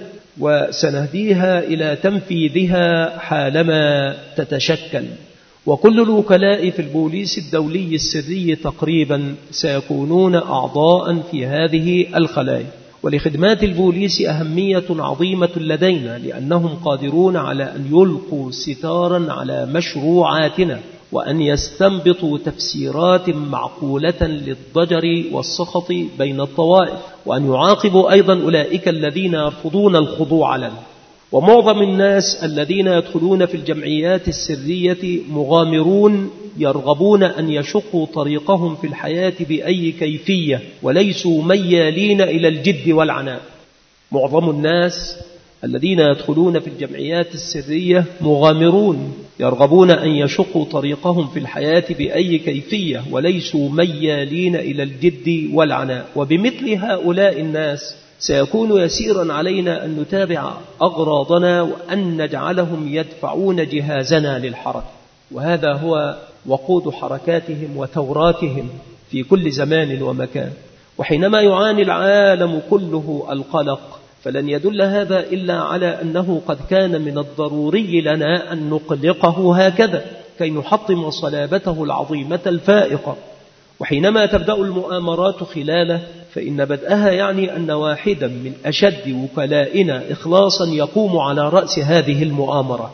وسنهديها إلى تنفيذها حالما تتشكل. وكل الوكلاء في البوليس الدولي السري تقريبا سيكونون أعضاء في هذه الخلايا. ولخدمات البوليس أهمية عظيمة لدينا، لأنهم قادرون على أن يلقوا ستارا على مشروعاتنا، وأن يستنبطوا تفسيرات معقولة للضجر والسخط بين الطوائف، وأن يعاقبوا أيضا أولئك الذين يرفضون الخضوع لنا. ومعظم الناس الذين يدخلون في الجمعيات السرية مغامرون يرغبون أن يشقوا طريقهم في الحياة بأي كيفية، وليسوا ميالين إلى الجد والعناء. معظم الناس الذين يدخلون في الجمعيات السرية مغامرون يرغبون أن يشقوا طريقهم في الحياة بأي كيفية، وليسوا ميالين إلى الجد والعناء. وبمثل هؤلاء الناس سيكون يسيرا علينا أن نتابع أغراضنا وأن نجعلهم يدفعون جهازنا للحركة. وهذا هو وقود حركاتهم وثوراتهم في كل زمان ومكان. وحينما يعاني العالم كله القلق، فلن يدل هذا إلا على أنه قد كان من الضروري لنا أن نقلقه هكذا كي نحطم صلابته العظيمة الفائقة. وحينما تبدأ المؤامرات خلاله، فإن بدأها يعني أن واحدا من أشد وكلائنا إخلاصا يقوم على رأس هذه المؤامرة.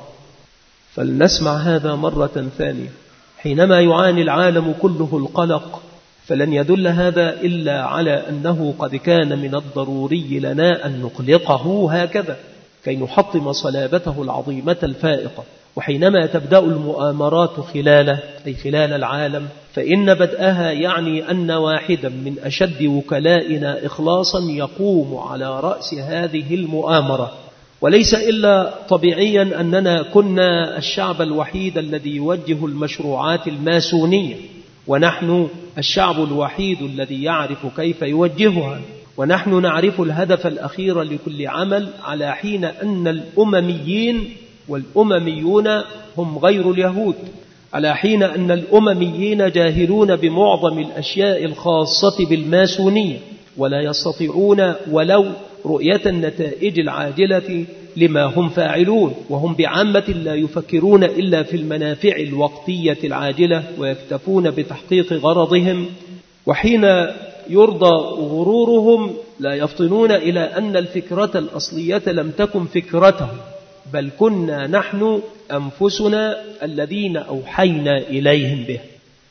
فلنسمع هذا مرة ثانية. حينما يعاني العالم كله القلق، فلن يدل هذا إلا على أنه قد كان من الضروري لنا أن نقلقه هكذا كي نحطم صلابته العظيمة الفائقة. وحينما تبدأ المؤامرات خلاله أي خلال العالم، فإن بدأها يعني أن واحدا من أشد وكلائنا إخلاصا يقوم على رأس هذه المؤامرة. وليس إلا طبيعيا أننا كنا الشعب الوحيد الذي يوجه المشروعات الماسونية، ونحن الشعب الوحيد الذي يعرف كيف يوجهها، ونحن نعرف الهدف الأخير لكل عمل، على حين أن الأمميين والأمميون هم غير اليهود، على حين أن الأمميين جاهلون بمعظم الأشياء الخاصة بالماسونية، ولا يستطيعون ولو رؤية النتائج العاجلة لما هم فاعلون، وهم بعامة لا يفكرون إلا في المنافع الوقتية العاجلة ويكتفون بتحقيق غرضهم. وحين يرضى غرورهم لا يفطنون إلى أن الفكرة الأصلية لم تكن فكرتهم، بل كنا نحن أنفسنا الذين أوحينا إليهم به.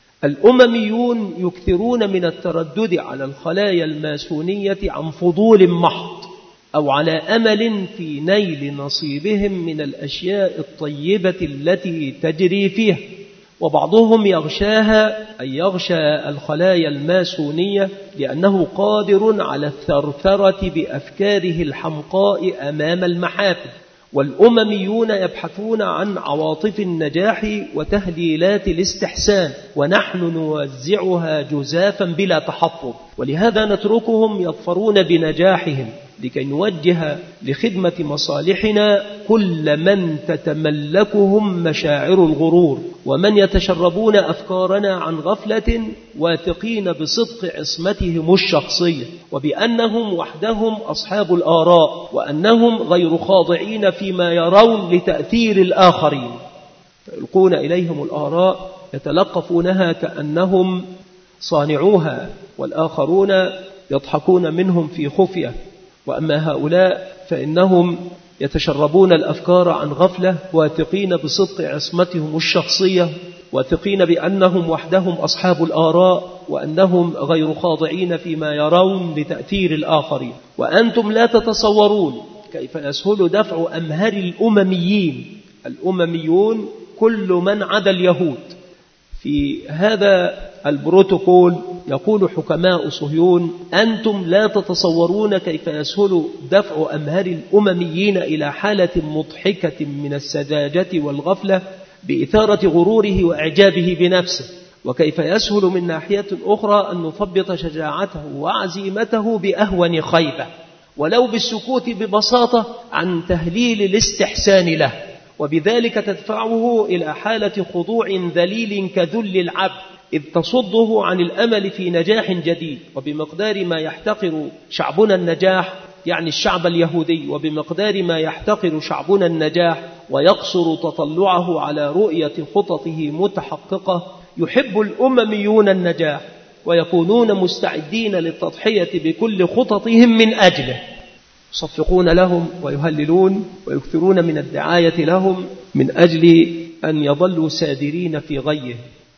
الأمميون يكثرون من التردد على الخلايا الماسونية عن فضول محض، أو على أمل في نيل نصيبهم من الأشياء الطيبة التي تجري فيها. وبعضهم يغشاها أي يغشى الخلايا الماسونية لأنه قادر على الثرثرة بأفكاره الحمقاء أمام المحافل. والأمميون يبحثون عن عواطف النجاح وتهليلات الاستحسان، ونحن نوزعها جزافا بلا تحفظ، ولهذا نتركهم يظفرون بنجاحهم لكي نوجه لخدمة مصالحنا كل من تتملكهم مشاعر الغرور، ومن يتشربون أفكارنا عن غفلة، واثقين بصدق عصمتهم الشخصية وبأنهم وحدهم أصحاب الآراء، وأنهم غير خاضعين فيما يرون لتأثير الآخرين. فيلقون إليهم الآراء يتلقفونها كأنهم صانعوها، والآخرون يضحكون منهم في خفية. وأما هؤلاء فإنهم يتشربون الأفكار عن غفلة، واثقين بصدق عصمتهم الشخصية، واثقين بأنهم وحدهم أصحاب الآراء، وأنهم غير خاضعين فيما يرون لتأثير الآخرين. وأنتم لا تتصورون كيف يسهل دفع أمهر الأمميين. الأمميون كل من عدا اليهود. في هذا البروتوكول يقول حكماء صهيون: أنتم لا تتصورون كيف يسهل دفع أمهر الأمميين إلى حالة مضحكة من السذاجة والغفلة بإثارة غروره وإعجابه بنفسه، وكيف يسهل من ناحية أخرى أن نثبط شجاعته وعزيمته بأهون خيبة، ولو بالسكوت ببساطة عن تهليل الاستحسان له، وبذلك تدفعه إلى حالة خضوع ذليل كذل العبد، إذ تصده عن الأمل في نجاح جديد. وبمقدار ما يحتقر شعبنا النجاح، يعني الشعب اليهودي، وبمقدار ما يحتقر شعبنا النجاح ويقصر تطلعه على رؤية خططه متحققة، يحب الأمميون النجاح ويكونون مستعدين للتضحية بكل خططهم من أجله. يصفقون لهم ويهللون ويكثرون من الدعاية لهم من أجل أن يظلوا سادرين في غيه.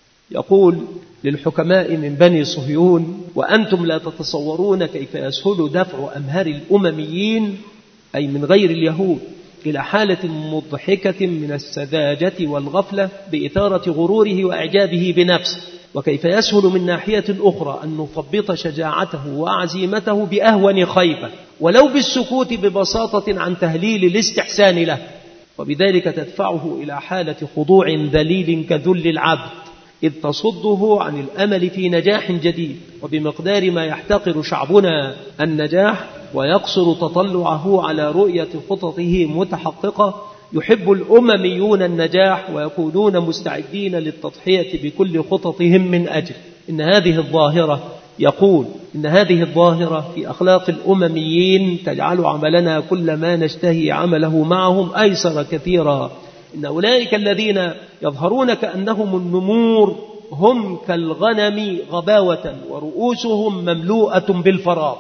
يقول للحكماء من بني صهيون: وأنتم لا تتصورون كيف يسهل دفع أمهر الأمميين أي من غير اليهود إلى حالة مضحكة من السذاجة والغفلة بإثارة غروره وإعجابه بنفسه، وكيف يسهل من ناحية أخرى أن نثبط شجاعته وعزيمته بأهون خيبة، ولو بالسكوت ببساطة عن تهليل الاستحسان له، وبذلك تدفعه إلى حالة خضوع ذليل كذل العبد، إذ تصده عن الأمل في نجاح جديد. وبمقدار ما يحتقر شعبنا النجاح ويقصر تطلعه على رؤية خططه متحققة، يحب الأمميون النجاح ويكونون مستعدين للتضحية بكل خططهم من أجل. إن هذه الظاهرة يقول إن هذه الظاهرة في أخلاق الأمميين تجعل عملنا كل ما نشتهي عمله معهم أيسر كثيرا. إن أولئك الذين يظهرون كأنهم النمور هم كالغنم غباوة ورؤوسهم مملوءة بالفراغ،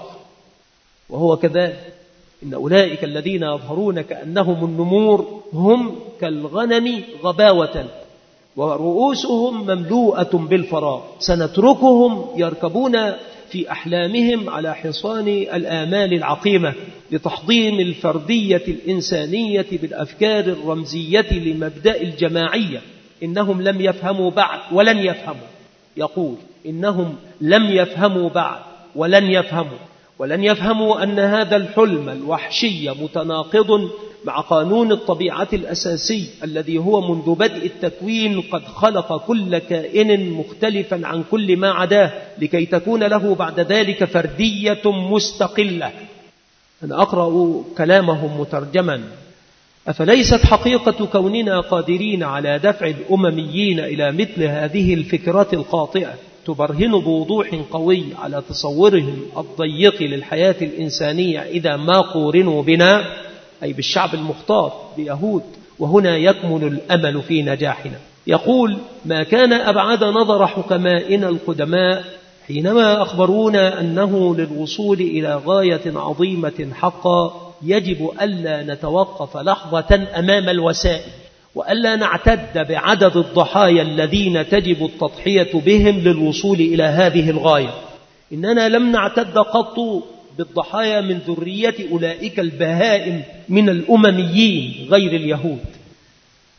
وهو كذلك. إن أولئك الذين يظهرون كأنهم النمور هم كالغنم غباوة ورؤوسهم مملوءة بالفراغ. سنتركهم يركبون في أحلامهم على حصان الآمال العقيمة لتحضيم الفردية الإنسانية بالأفكار الرمزية لمبدأ الجماعية. إنهم لم يفهموا بعد ولن يفهموا. يقول إنهم لم يفهموا بعد ولن يفهموا ولن يفهموا أن هذا الحلم الوحشي متناقض مع قانون الطبيعة الأساسي الذي هو منذ بدء التكوين قد خلق كل كائن مختلفا عن كل ما عداه لكي تكون له بعد ذلك فردية مستقلة. أنا أقرأ كلامهم مترجما: أفليست حقيقة كوننا قادرين على دفع الأمميين إلى مثل هذه الفكرات الخاطئة تبرهن بوضوح قوي على تصورهم الضيق للحياة الإنسانية إذا ما قورنوا بنا، أي بالشعب المختار بيهود، وهنا يكمن الأمل في نجاحنا. يقول: ما كان أبعد نظر حكمائنا القدماء حينما أخبرونا أنه للوصول إلى غاية عظيمة حقا يجب ألا نتوقف لحظة أمام الوسائل، وألا نعتد بعدد الضحايا الذين تجب التضحية بهم للوصول إلى هذه الغاية. إننا لم نعتد قط بالضحايا من ذرية أولئك البهائم من الأمميين غير اليهود،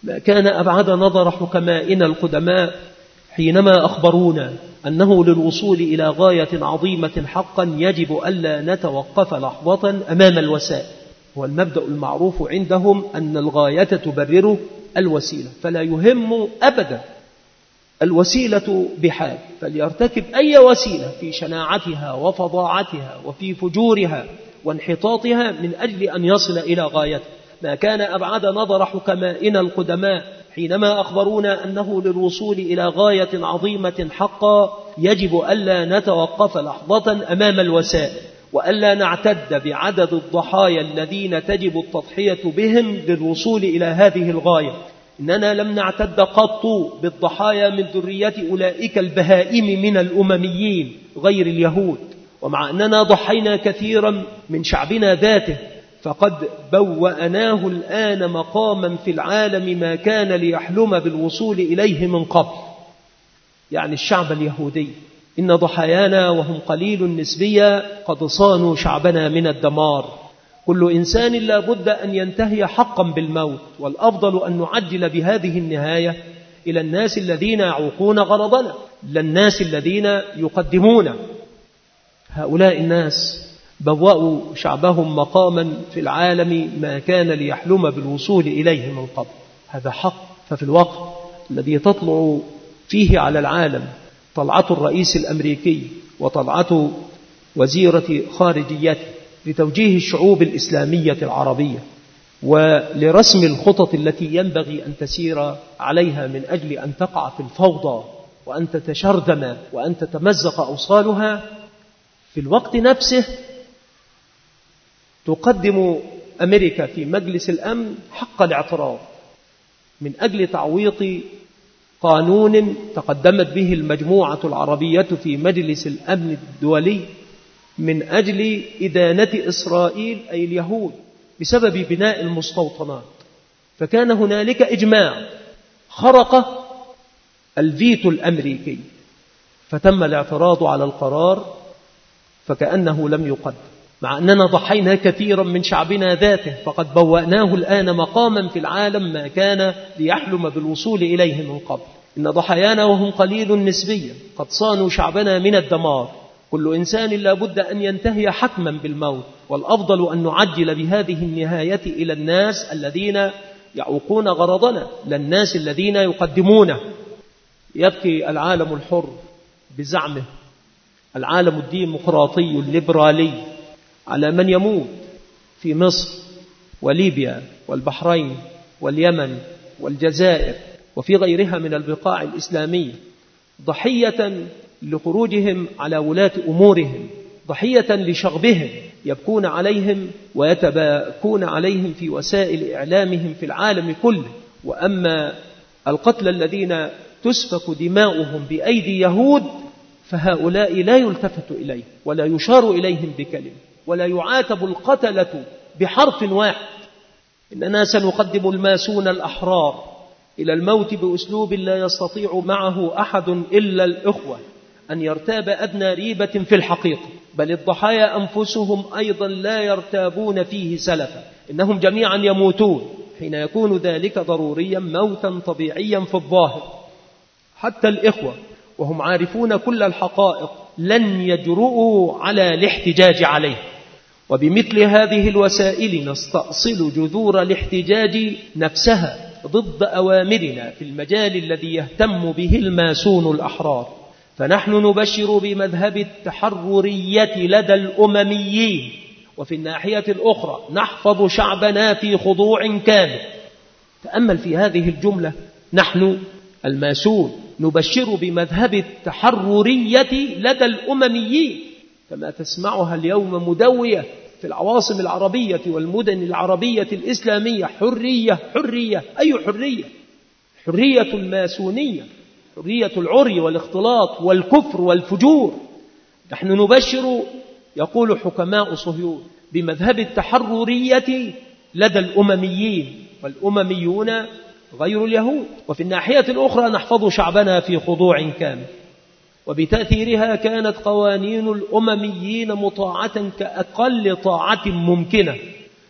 ما كان أبعد نظر حكمائنا القدماء حينما أخبرونا أنه للوصول إلى غاية عظيمة حقا يجب ألا نتوقف لحظة أمام الوسائل. هو المبدأ المعروف عندهم أن الغاية تبرر الوسيلة، فلا يهم أبدا الوسيلة بحال، فليرتكب أي وسيلة في شناعتها وفظاعتها وفي فجورها وانحطاطها من أجل أن يصل إلى غايته. ما كان أبعد نظر حكمائنا القدماء حينما أخبرونا أنه للوصول إلى غاية عظيمة حقا يجب ألا نتوقف لحظة أمام الوسائل، وألا نعتد بعدد الضحايا الذين تجب التضحية بهم للوصول إلى هذه الغاية. إننا لم نعتد قط بالضحايا من ذرية أولئك البهائم من الأمميين غير اليهود، ومع أننا ضحينا كثيرا من شعبنا ذاته، فقد بوأناه الآن مقاما في العالم ما كان ليحلم بالوصول إليه من قبل، يعني الشعب اليهودي. إن ضحايانا وهم قليل نسبيا قد صانوا شعبنا من الدمار. كل إنسان لا بد أن ينتهي حقا بالموت، والأفضل أن نعجل بهذه النهاية إلى الناس الذين يعوقون غرضنا، للناس الذين يقدمون. هؤلاء الناس بوأوا شعبهم مقاما في العالم ما كان ليحلم بالوصول إليه من قبل. هذا حق. ففي الوقت الذي تطلع فيه على العالم طلعة الرئيس الأمريكي وطلعة وزيرة خارجيته لتوجيه الشعوب الإسلامية العربية ولرسم الخطط التي ينبغي أن تسير عليها من أجل أن تقع في الفوضى وأن تتشرذم وأن تتمزق أوصالها، في الوقت نفسه تقدم أمريكا في مجلس الأمن حق الاعتراض من أجل تعويض قانون تقدمت به المجموعة العربية في مجلس الأمن الدولي من أجل إدانة إسرائيل أي اليهود بسبب بناء المستوطنات. فكان هنالك إجماع خرق الفيتو الأمريكي، فتم الاعتراض على القرار فكأنه لم يقدم، مع أننا ضحينا كثيرا من شعبنا ذاته، فقد بوأناه الآن مقاما في العالم ما كان ليحلم بالوصول إليه من قبل. إن ضحايانا وهم قليل نسبيا قد صانوا شعبنا من الدمار. كل إنسان لا بد أن ينتهي حتما بالموت، والأفضل أن نعجل بهذه النهاية إلى الناس الذين يعوقون غرضنا، للناس الذين يقدمونه. يبكي العالم الحر بزعمه، العالم الديمقراطي الليبرالي، على من يموت في مصر وليبيا والبحرين واليمن والجزائر وفي غيرها من البقاع الإسلامية، ضحية لخروجهم على ولاة أمورهم، ضحية لشغبهم، يبكون عليهم ويتباكون عليهم في وسائل إعلامهم في العالم كله. وأما القتل الذين تسفك دماؤهم بأيدي يهود فهؤلاء لا يلتفت إليه ولا يشار إليهم بكلمة ولا يعاتب القتلة بحرف واحد. إننا سنقدم الماسون الأحرار إلى الموت بأسلوب لا يستطيع معه أحد إلا الإخوة أن يرتاب أدنى ريبة في الحقيقة، بل الضحايا أنفسهم أيضا لا يرتابون فيه سلفا، إنهم جميعا يموتون حين يكون ذلك ضروريا موتا طبيعيا في الظاهر. حتى الإخوة وهم عارفون كل الحقائق لن يجرؤوا على الاحتجاج عليه. وبمثل هذه الوسائل نستأصل جذور الاحتجاج نفسها ضد أوامرنا في المجال الذي يهتم به الماسون الأحرار. فنحن نبشر بمذهب التحررية لدى الأمميين، وفي الناحية الأخرى نحفظ شعبنا في خضوع كامل. تأمل في هذه الجملة، نحن الماسون نبشر بمذهب التحررية لدى الأمميين، كما تسمعها اليوم مدوية في العواصم العربية والمدن العربية الإسلامية: حرية حرية. أي حرية؟ حرية الماسونية، حرية العري والاختلاط والكفر والفجور. نحن نبشر، يقول حكماء صهيون، بمذهب التحررية لدى الأمميين، والأمميون غير اليهود. وفي الناحية الأخرى نحفظ شعبنا في خضوع كامل. وبتأثيرها كانت قوانين الأمميين مطاعة كأقل طاعة ممكنة،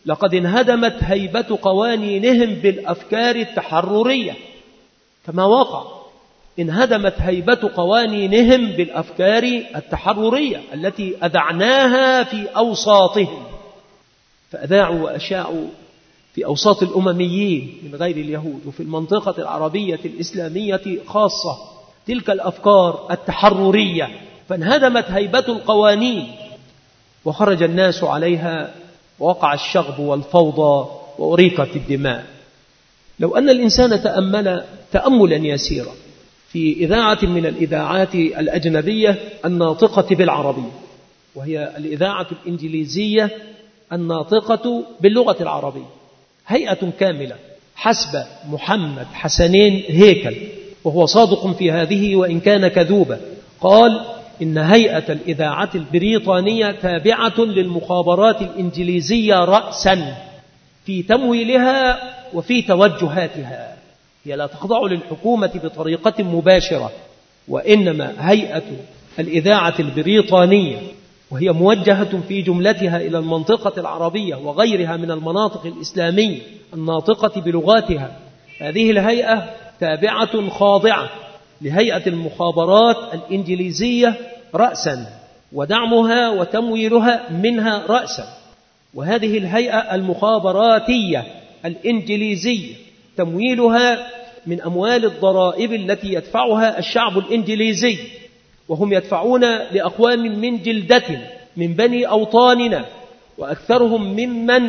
لقد انهدمت هيبة قوانينهم بالأفكار التحررية كما وقع. انهدمت هيبة قوانينهم بالأفكار التحررية التي أذعناها في أوساطهم، فأذاعوا وأشاعوا في أوساط الأمميين من غير اليهود وفي المنطقة العربية الإسلامية خاصة تلك الأفكار التحررية، فانهدمت هيبة القوانين وخرج الناس عليها ووقع الشغب والفوضى وأريقت الدماء. لو أن الإنسان تأمل تأملا يسيرا في إذاعة من الإذاعات الأجنبية الناطقة بالعربية، وهي الإذاعة الإنجليزية الناطقة باللغة العربية، هيئة كاملة حسب محمد حسنين هيكل، وهو صادق في هذه وإن كان كذوبا، قال إن هيئة الإذاعة البريطانية تابعة للمخابرات الإنجليزية رأسا في تمويلها وفي توجهاتها، هي لا تخضع للحكومة بطريقة مباشرة، وإنما هيئة الإذاعة البريطانية وهي موجهة في جملتها إلى المنطقة العربية وغيرها من المناطق الإسلامية الناطقة بلغاتها، هذه الهيئة تابعة خاضعة لهيئة المخابرات الإنجليزية رأسا، ودعمها وتمويلها منها رأسا. وهذه الهيئة المخابراتية الإنجليزية تمويلها من أموال الضرائب التي يدفعها الشعب الإنجليزي، وهم يدفعون لأقوام من جلدة من بني أوطاننا، وأكثرهم ممن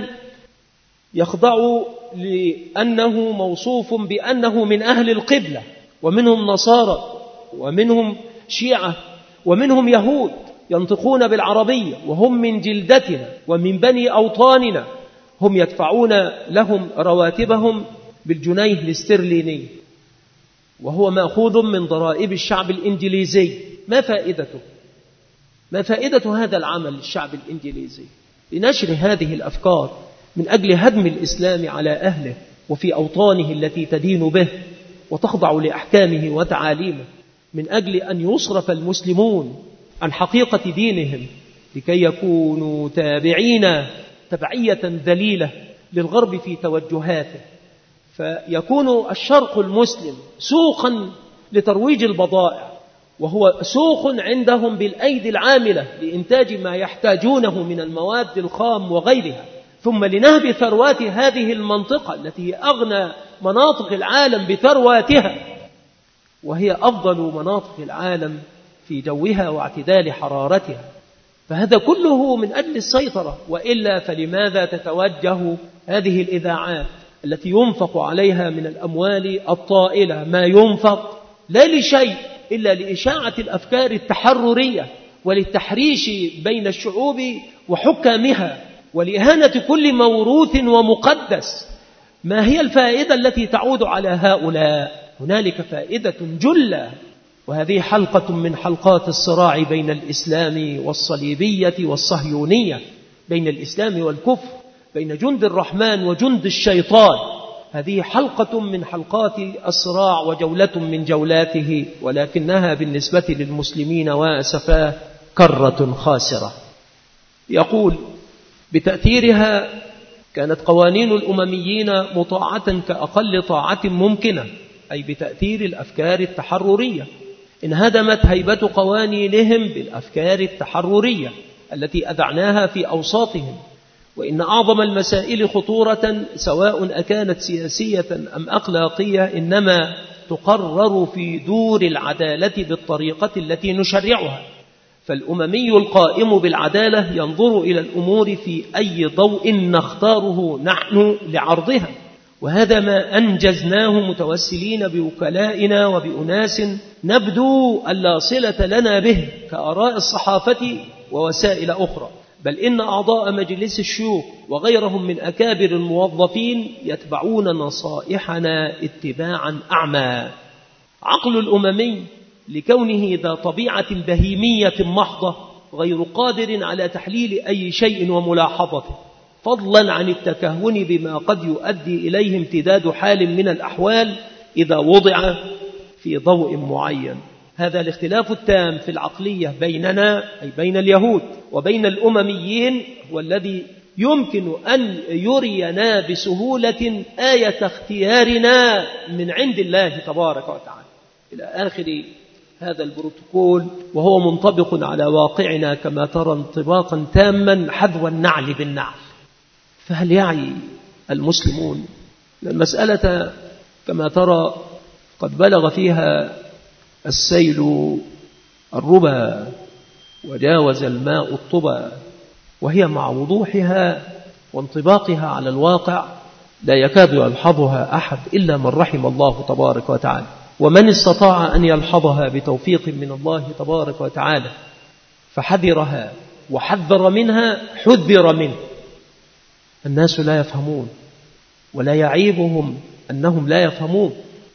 يخضع لأنه موصوف بأنه من أهل القبلة، ومنهم نصارى ومنهم شيعة ومنهم يهود ينطقون بالعربية وهم من جلدتنا ومن بني أوطاننا، هم يدفعون لهم رواتبهم بالجنيه الاسترليني، وهو مأخوذ من ضرائب الشعب الإنجليزي. ما فائدته؟ ما فائدة هذا العمل للشعب الإنجليزي؟ لنشر هذه الأفكار من أجل هدم الإسلام على أهله وفي أوطانه التي تدين به وتخضع لأحكامه وتعاليمه، من أجل أن يصرف المسلمون عن حقيقة دينهم لكي يكونوا تابعين تبعية ذليلة للغرب في توجهاته، فيكون الشرق المسلم سوقا لترويج البضائع، وهو سوق عندهم بالأيدي العاملة لإنتاج ما يحتاجونه من المواد الخام وغيرها، ثم لنهب ثروات هذه المنطقة التي هي أغنى مناطق العالم بثرواتها، وهي أفضل مناطق العالم في جوها واعتدال حرارتها. فهذا كله من أجل السيطرة، وإلا فلماذا تتوجه هذه الإذاعات التي ينفق عليها من الأموال الطائلة ما ينفق لا لشيء إلا لإشاعة الأفكار التحررية وللتحريش بين الشعوب وحكامها ولإهانة كل موروث ومقدس؟ ما هي الفائدة التي تعود على هؤلاء؟ هنالك فائدة جلة، وهذه حلقة من حلقات الصراع بين الإسلام والصليبية والصهيونية، بين الإسلام والكفر، بين جند الرحمن وجند الشيطان. هذه حلقة من حلقات الصراع وجولة من جولاته، ولكنها بالنسبة للمسلمين وأسفاه كرة خاسرة. يقول بتأثيرها كانت قوانين الأمميين مطاعة كأقل طاعة ممكنة، أي بتأثير الأفكار التحررية. انهدمت هيبة قوانينهم بالأفكار التحررية التي أذعناها في أوساطهم. وإن أعظم المسائل خطورة سواء أكانت سياسية أم أخلاقية إنما تقرر في دور العدالة بالطريقة التي نشرعها، فالأممي القائم بالعدالة ينظر إلى الأمور في أي ضوء نختاره نحن لعرضها، وهذا ما أنجزناه متوسلين بوكلائنا وبأناس نبدو ألا صلة لنا به كآراء الصحافة ووسائل أخرى، بل إن أعضاء مجلس الشيوخ وغيرهم من أكابر الموظفين يتبعون نصائحنا اتباعا أعمى. عقل الأممي لكونه ذا طبيعة بهيمية محضة غير قادر على تحليل أي شيء وملاحظته، فضلا عن التكهن بما قد يؤدي إليه امتداد حال من الأحوال إذا وضع في ضوء معين. هذا الاختلاف التام في العقلية بيننا أي بين اليهود وبين الأمميين هو الذي يمكن أن يرينا بسهولة آية اختيارنا من عند الله تبارك وتعالى إلى آخر هذا البروتوكول، وهو منطبق على واقعنا كما ترى انطباقا تاما حذو النعل بالنعل. فهل يعي المسلمون المسألة كما ترى قد بلغ فيها السيل الربا وجاوز الماء الطبا، وهي مع وضوحها وانطباقها على الواقع لا يكاد يلحظها أحد إلا من رحم الله تبارك وتعالى، ومن استطاع أن يلحظها بتوفيق من الله تبارك وتعالى فحذرها وحذر منها حذر منه. الناس لا يفهمون، ولا يعيبهم أنهم لا يفهمون،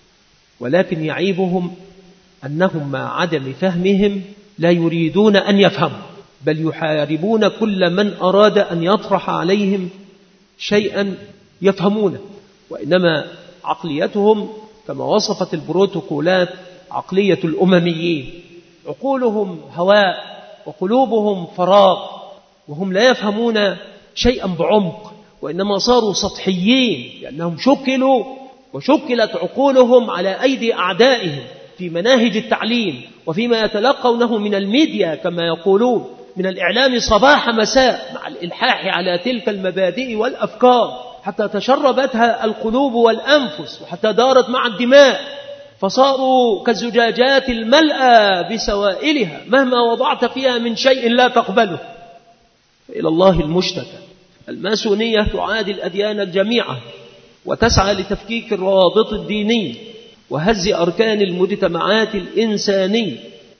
ولكن يعيبهم أنهم مع عدم فهمهم لا يريدون أن يفهموا، بل يحاربون كل من أراد أن يطرح عليهم شيئا يفهمونه، وإنما عقليتهم كما وصفت البروتوكولات عقلية الأمميين، عقولهم هواء وقلوبهم فراغ، وهم لا يفهمون شيئا بعمق، وإنما صاروا سطحيين لأنهم شكلوا وشكلت عقولهم على أيدي أعدائهم في مناهج التعليم وفيما يتلقونه من الميديا كما يقولون، من الإعلام صباح مساء، مع الإلحاح على تلك المبادئ والأفكار حتى تشربتها القلوب والأنفس وحتى دارت مع الدماء، فصاروا كالزجاجات الملأى بسوائلها مهما وضعت فيها من شيء لا تقبله. فإلى الله المشتكى. الماسونية تعادي الأديان الجميعة وتسعى لتفكيك الروابط الدينية وهز أركان المجتمعات الإنسانية،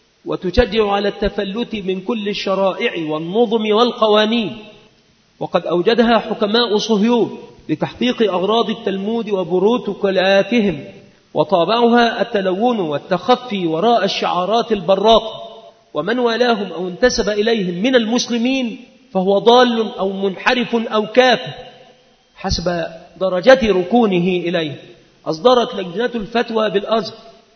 وتشجع على التفلت من كل الشرائع والنظم والقوانين، وقد أوجدها حكماء صهيون لتحقيق أغراض التلمود وبروتوكولاتهم، وطابعها التلون والتخفي وراء الشعارات البراقة، ومن والاهم أو انتسب إليهم من المسلمين فهو ضال أو منحرف أو كافر حسب درجة ركونه إليه. أصدرت لجنة الفتوى بالأزهر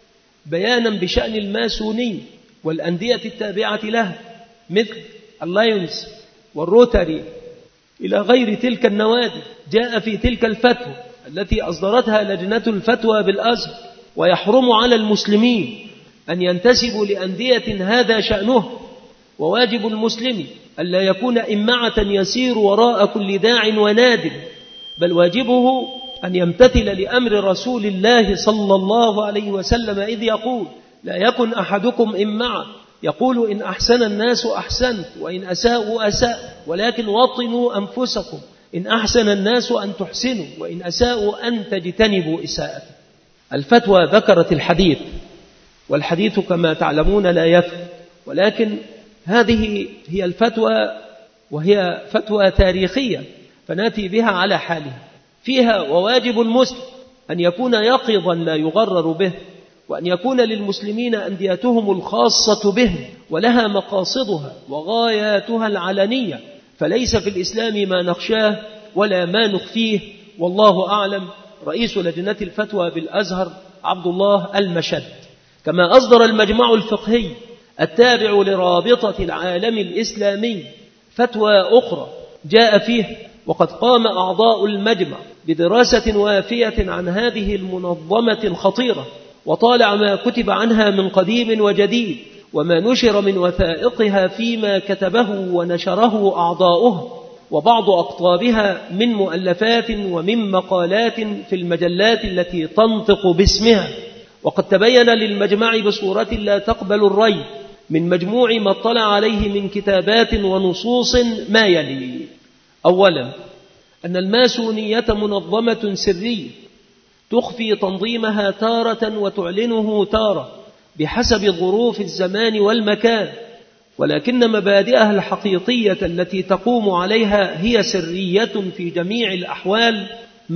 بيانا بشأن الماسونية والأندية التابعة لها مثل اللايونز والروتاري إلى غير تلك النوادي، جاء في تلك الفتوى التي أصدرتها لجنة الفتوى بالأزهر: ويحرم على المسلمين أن ينتسبوا لأندية هذا شأنه، وواجب المسلم ألا يكون إمعة يسير وراء كل داع ونادر، بل واجبه أن يمتثل لأمر رسول الله صلى الله عليه وسلم إذ يقول: لا يكن أحدكم إمعة يقول إن أحسن الناس أحسنت وإن أساءوا أساء، ولكن وطنوا أنفسكم، إن أحسن الناس أن تحسنوا وإن أساءوا أن تجتنبوا إساءة. الفتوى ذكرت الحديث، والحديث كما تعلمون لا يثبت، ولكن هذه هي الفتوى، وهي فتوى تاريخية فنأتي بها على حالها. فيها: وواجب المسلم أن يكون يقظا لا يغرر به، وأن يكون للمسلمين أنديتهم الخاصة بهم ولها مقاصدها وغاياتها العلنية، فليس في الإسلام ما نخشاه ولا ما نخفيه، والله أعلم. رئيس لجنة الفتوى بالأزهر عبد الله المشد. كما أصدر المجمع الفقهي التابع لرابطة العالم الإسلامي فتوى أخرى جاء فيه، وقد قام أعضاء المجمع بدراسة وافية عن هذه المنظمة الخطيرة، وطالع ما كتب عنها من قديم وجديد، وما نشر من وثائقها فيما كتبه ونشره أعضاؤها وبعض أقطابها من مؤلفات ومن مقالات في المجلات التي تنطق باسمها. وقد تبين للمجمع بصورة لا تقبل الريب من مجموع ما اطلع عليه من كتابات ونصوص ما يلي: أولا، أن الماسونية منظمة سرية تخفي تنظيمها تارة وتعلنه تارة بحسب ظروف الزمان والمكان، ولكن مبادئها الحقيقية التي تقوم عليها هي سرية في جميع الأحوال،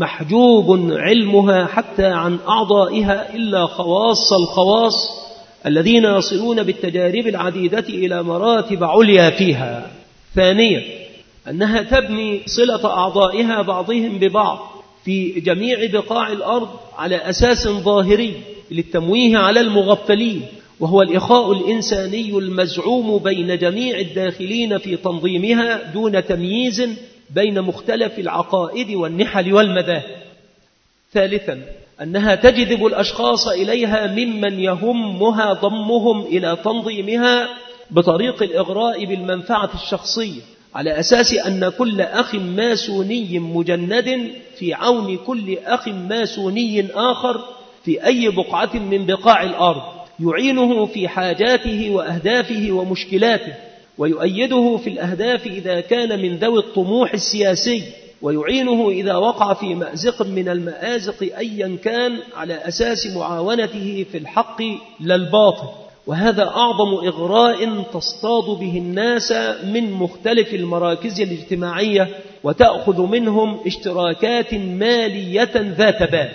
محجوب علمها حتى عن أعضائها إلا خواص الخواص الذين يصلون بالتجارب العديدة إلى مراتب عليا فيها. ثانيا، أنها تبني صلة أعضائها بعضهم ببعض في جميع بقاع الأرض على أساس ظاهري للتمويه على المغفلين، وهو الإخاء الإنساني المزعوم بين جميع الداخلين في تنظيمها دون تمييز بين مختلف العقائد والنحل والمذاهب. ثالثا أنها تجذب الأشخاص إليها ممن يهمها ضمهم إلى تنظيمها بطريق الإغراء بالمنفعة الشخصية، على أساس أن كل أخ ماسوني مجند في عون كل أخ ماسوني آخر في أي بقعة من بقاع الأرض، يعينه في حاجاته وأهدافه ومشكلاته، ويؤيده في الأهداف إذا كان من ذوي الطموح السياسي، ويعينه إذا وقع في مأزق من المآزق أيا كان، على أساس معاونته في الحق لا الباطل. وهذا أعظم إغراء تصطاد به الناس من مختلف المراكز الاجتماعية وتأخذ منهم اشتراكات مالية ذات بال.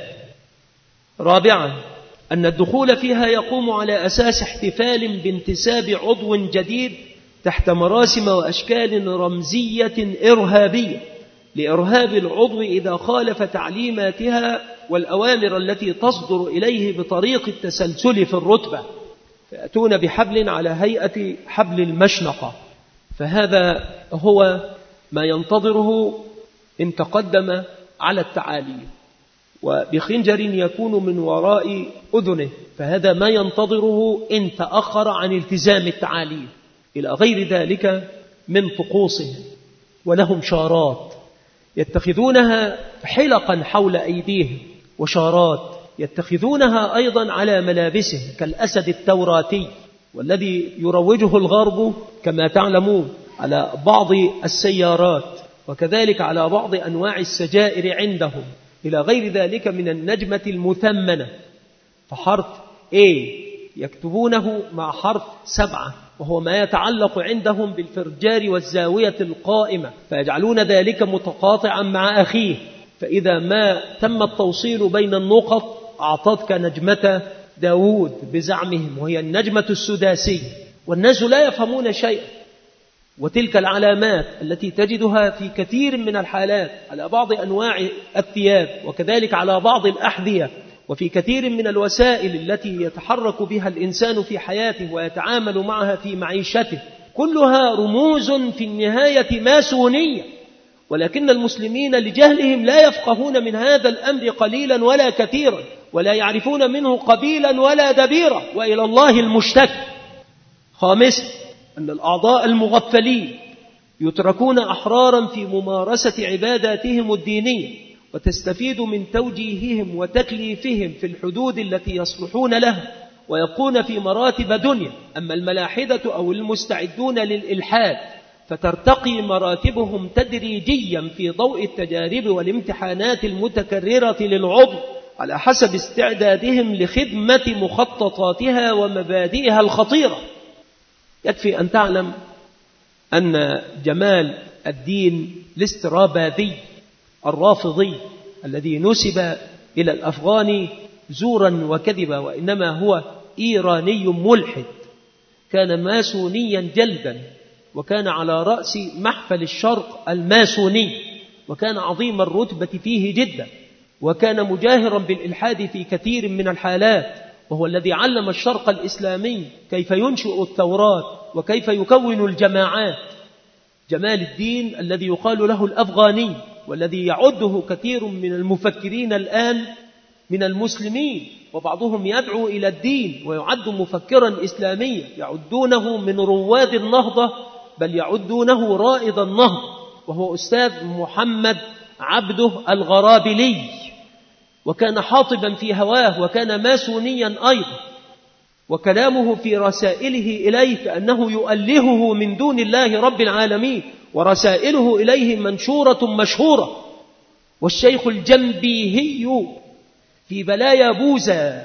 رابعا أن الدخول فيها يقوم على أساس احتفال بانتساب عضو جديد تحت مراسم وأشكال رمزية إرهابية لإرهاب العضو إذا خالف تعليماتها والأوامر التي تصدر إليه بطريق التسلسل في الرتبة، فيأتون بحبل على هيئة حبل المشنقة. فهذا هو ما ينتظره إن تقدم على التعاليم، وبخنجر يكون من وراء أذنه، فهذا ما ينتظره إن تأخر عن التزام التعاليم، إلى غير ذلك من طقوسهم. ولهم شارات يتخذونها حلقا حول أيديهم، وشارات يتخذونها أيضا على ملابسهم كالأسد التوراتي، والذي يروجه الغرب كما تعلمون على بعض السيارات، وكذلك على بعض أنواع السجائر عندهم، إلى غير ذلك من النجمة المثمنة. فحرف A يكتبونه مع حرف سبعة، وهو ما يتعلق عندهم بالفرجار والزاوية القائمة، فيجعلون ذلك متقاطعا مع أخيه، فإذا ما تم التوصيل بين النقط أعطتك نجمة داود بزعمهم، وهي النجمة السداسية. والناس لا يفهمون شيئا. وتلك العلامات التي تجدها في كثير من الحالات على بعض أنواع الثياب، وكذلك على بعض الأحذية، وفي كثير من الوسائل التي يتحرك بها الإنسان في حياته ويتعامل معها في معيشته، كلها رموز في النهاية ماسونية. ولكن المسلمين لجهلهم لا يفقهون من هذا الأمر قليلا ولا كثيرا، ولا يعرفون منه قبيلا ولا دبيرا، وإلى الله المشتكى. خامسا أن الأعضاء المغفلين يتركون أحرارا في ممارسة عباداتهم الدينية، وتستفيد من توجيههم وتكليفهم في الحدود التي يصلحون لها، ويبقون في مراتب دنيا. أما الملاحدة أو المستعدون للإلحاد فترتقي مراتبهم تدريجيا في ضوء التجارب والامتحانات المتكررة للعضو على حسب استعدادهم لخدمة مخططاتها ومبادئها الخطيرة. يكفي أن تعلم أن جمال الدين الاستراباذي الرافضي الذي نسب إلى الأفغان زورا وكذبا، وإنما هو إيراني ملحد، كان ماسونيا جلدا، وكان على رأس محفل الشرق الماسوني، وكان عظيم الرتبة فيه جدا، وكان مجاهرا بالإلحاد في كثير من الحالات، وهو الذي علم الشرق الإسلامي كيف ينشئ الثورات وكيف يكون الجماعات. جمال الدين الذي يقال له الأفغاني، والذي يعده كثير من المفكرين الآن من المسلمين، وبعضهم يدعو إلى الدين ويعد مفكرا إسلاميا، يعدونه من رواد النهضة، بل يعدونه رائد النهضة، وهو أستاذ محمد عبده الغرابلي، وكان حاطبا في هواه، وكان ماسونيا أيضا، وكلامه في رسائله إليه كأنه يؤلهه من دون الله رب العالمين، ورسائله إليه منشورة مشهورة. والشيخ الجنبيهي في بلايا بوزة،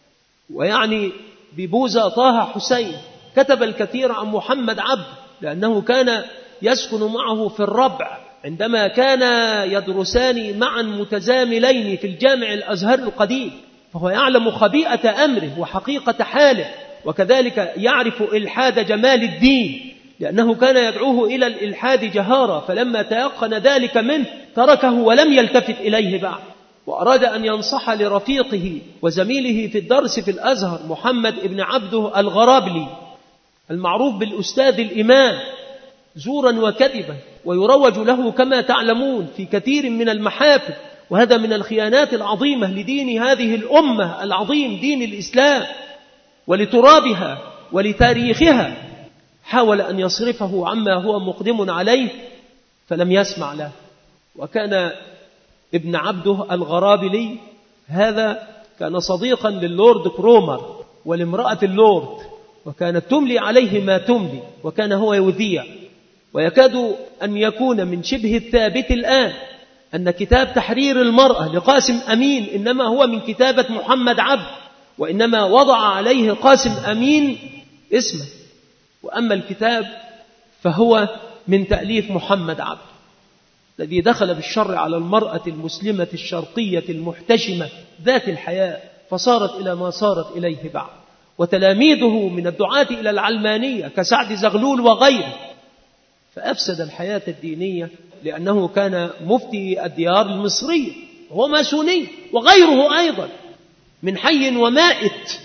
ويعني ببوزة طه حسين، كتب الكثير عن محمد عبد، لأنه كان يسكن معه في الربع عندما كان يدرسان معا متزاملين في الجامع الأزهر القديم، فهو يعلم خبيئة أمره وحقيقة حاله، وكذلك يعرف إلحاد جمال الدين، لأنه كان يدعوه إلى الإلحاد جهارا، فلما تيقن ذلك منه تركه ولم يلتفت إليه بعد، وأراد أن ينصح لرفيقه وزميله في الدرس في الأزهر محمد ابن عبده الغرابلي المعروف بالأستاذ الإمام، زورا وكذبا، ويروج له كما تعلمون في كثير من المحافل، وهذا من الخيانات العظيمة لدين هذه الأمة العظيم دين الإسلام ولترابها ولتاريخها. حاول أن يصرفه عما هو مقدم عليه فلم يسمع له. وكان ابن عبده الغرابلي هذا كان صديقا للورد كرومر ولامرأة اللورد، وكانت تملي عليه ما تملي، وكان هو يذيع. ويكاد أن يكون من شبه الثابت الآن أن كتاب تحرير المرأة لقاسم أمين إنما هو من كتابة محمد عبد، وإنما وضع عليه قاسم أمين اسمه، وأما الكتاب فهو من تأليف محمد عبد الذي دخل بالشر على المرأة المسلمة الشرقية المحتشمة ذات الحياة، فصارت إلى ما صارت إليه بعد. وتلاميذه من الدعاة إلى العلمانية كسعد زغلول وغيره، فأفسد الحياة الدينية لأنه كان مفتي الديار المصرية وهو ماسوني، وغيره أيضا من حي ومائت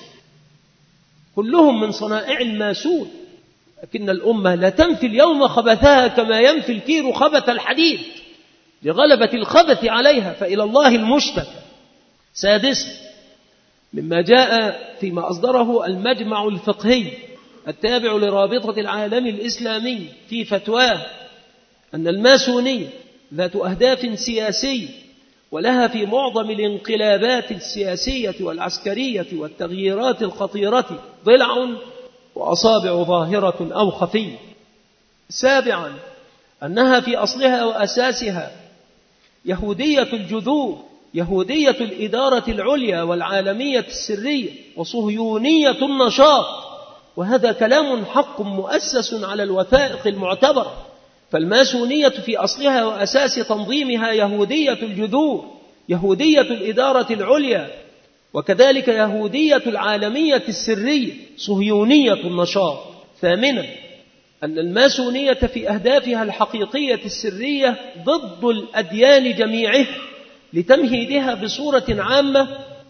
كلهم من صنائع الماسون. لكن الأمة لا تنفي اليوم خبثها كما ينفي الكير خبث الحديد لغلبة الخبث عليها، فإلى الله المشتكى. سادس، مما جاء فيما أصدره المجمع الفقهي التابع لرابطة العالم الإسلامي في فتواه أن الماسونية ذات أهداف سياسية، ولها في معظم الانقلابات السياسية والعسكرية والتغييرات الخطيرة ضلع وأصابع ظاهرة أو خفية. سابعا، أنها في أصلها وأساسها يهودية الجذور، يهودية الإدارة العليا والعالمية السرية، وصهيونية النشاط. وهذا كلام حق مؤسس على الوثائق المعتبرة. فالماسونية في أصلها وأساس تنظيمها يهودية الجذور، يهودية الإدارة العليا، وكذلك يهودية العالمية السرية، صهيونية النشاط. ثامنا، أن الماسونية في أهدافها الحقيقية السرية ضد الأديان جميعها لتمهيدها بصورة عامة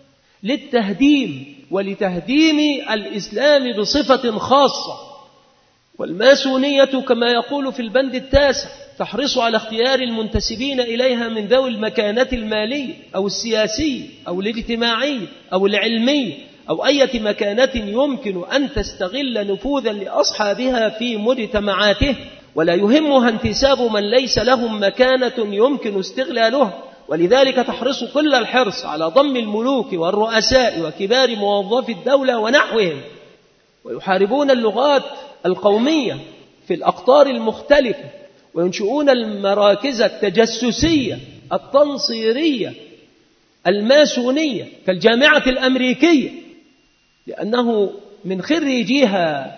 للتهديم ولتهديم الإسلام بصفة خاصة. والماسونية كما يقول في البند التاسع تحرص على اختيار المنتسبين إليها من ذوي المكانة المالية أو السياسية أو الاجتماعية أو العلمية أو أي مكانة يمكن أن تستغل نفوذا لأصحابها في مجتمعاته، ولا يهمها انتساب من ليس لهم مكانة يمكن استغلالها. ولذلك تحرص كل الحرص على ضم الملوك والرؤساء وكبار موظفي الدولة ونحوهم، ويحاربون اللغات القومية في الأقطار المختلفة، وينشؤون المراكز التجسسية التنصيرية الماسونية كالجامعة الأمريكية، لأنه من خريجيها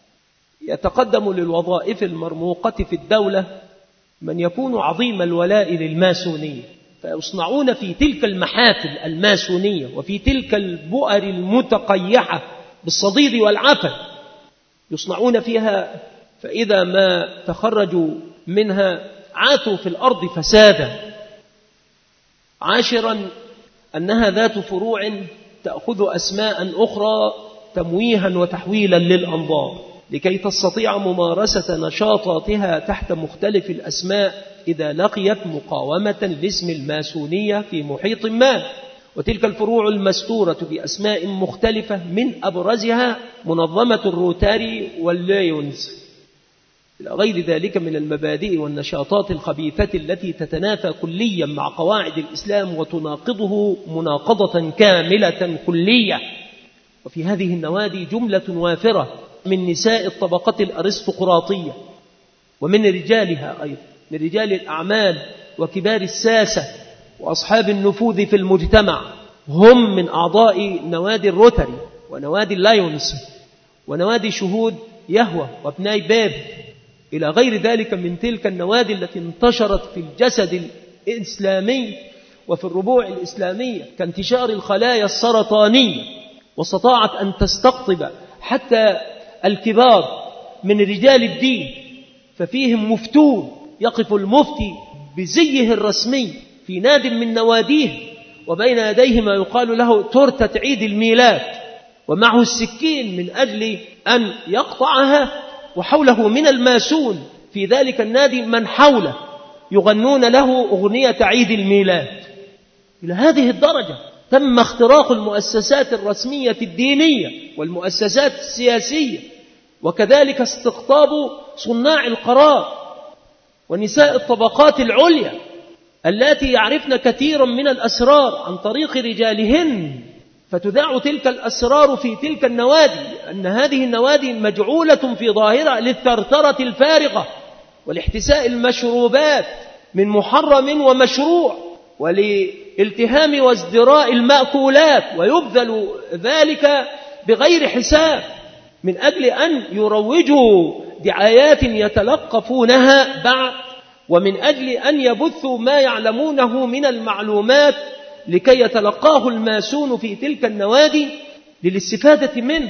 يتقدم للوظائف المرموقة في الدولة من يكون عظيم الولاء للماسونية، فيصنعون في تلك المحافل الماسونية وفي تلك البؤر المتقيحة بالصديد والعفن يصنعون فيها، فإذا ما تخرجوا منها عاتوا في الأرض فسادا. عاشرا، أنها ذات فروع تأخذ أسماء أخرى تمويها وتحويلا للأنظار لكي تستطيع ممارسة نشاطاتها تحت مختلف الأسماء إذا لقيت مقاومة لاسم الماسونية في محيط ما. وتلك الفروع المستورة بأسماء مختلفة من أبرزها منظمة الروتاري والليونز، إلى غير ذلك من المبادئ والنشاطات الخبيثة التي تتنافى كليا مع قواعد الإسلام وتناقضه مناقضة كاملة كلية. وفي هذه النوادي جملة وافرة من نساء الطبقة الأرستقراطية ومن رجالها أيضا، من رجال الأعمال وكبار الساسة وأصحاب النفوذ في المجتمع، هم من أعضاء نوادي الروتري ونوادي اللايونز ونوادي شهود يهوى وابناي باب، إلى غير ذلك من تلك النوادي التي انتشرت في الجسد الإسلامي وفي الربوع الإسلامية كانتشار الخلايا السرطانية، واستطاعت أن تستقطب حتى الكبار من رجال الدين، ففيهم مفتون يقف المفتي بزيه الرسمي في ناد من نواديه، وبين يديه ما يقال له تورتة عيد الميلاد، ومعه السكين من أجل أن يقطعها، وحوله من الماسون في ذلك النادي من حوله يغنون له أغنية عيد الميلاد. إلى هذه الدرجة تم اختراق المؤسسات الرسمية الدينية والمؤسسات السياسية، وكذلك استقطاب صناع القرار ونساء الطبقات العليا التي يعرفن كثيرا من الأسرار عن طريق رجالهن، فتذاع تلك الأسرار في تلك النوادي، أن هذه النوادي مجعولة في ظاهرة للثرثرة الفارغة والاحتساء المشروبات من محرم ومشروع، ولالتهام وازدراء المأكولات، ويبذل ذلك بغير حساب من أجل أن يروجوا دعايات يتلقفونها بعد، ومن أجل أن يبثوا ما يعلمونه من المعلومات لكي يتلقاه الماسون في تلك النوادي للاستفادة منه،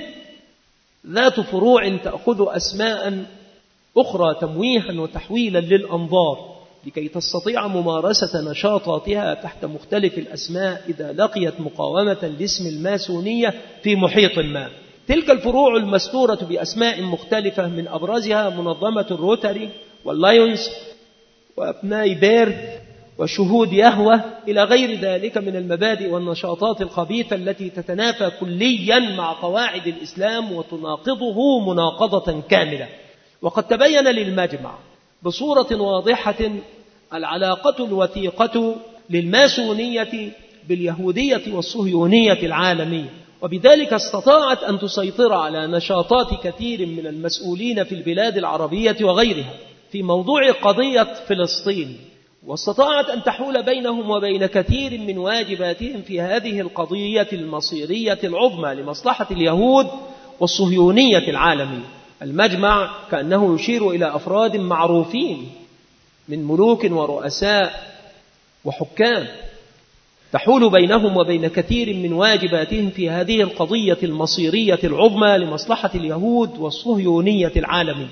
ذات فروع تأخذ أسماء أخرى تمويها وتحويلا للأنظار لكي تستطيع ممارسة نشاطاتها تحت مختلف الأسماء إذا لقيت مقاومة لاسم الماسونية في محيط ما. تلك الفروع المستورة بأسماء مختلفة من أبرزها منظمة الروتري واللايونز وأبناء بيرث وشهود يهوه إلى غير ذلك من المبادئ والنشاطات الخبيثة التي تتنافى كليا مع قواعد الإسلام وتناقضه مناقضة كاملة. وقد تبين للمجمع بصورة واضحة العلاقة الوثيقة للماسونية باليهودية والصهيونية العالمية، وبذلك استطاعت أن تسيطر على نشاطات كثير من المسؤولين في البلاد العربية وغيرها في موضوع قضية فلسطين، واستطاعت أن تحول بينهم وبين كثير من واجباتهم في هذه القضية المصيرية العظمى لمصلحة اليهود والصهيونية العالمية. المجمع كأنه يشير إلى أفراد معروفين من ملوك ورؤساء وحكام تحول بينهم وبين كثير من واجباتهم في هذه القضية المصيرية العظمى لمصلحة اليهود والصهيونية العالمية.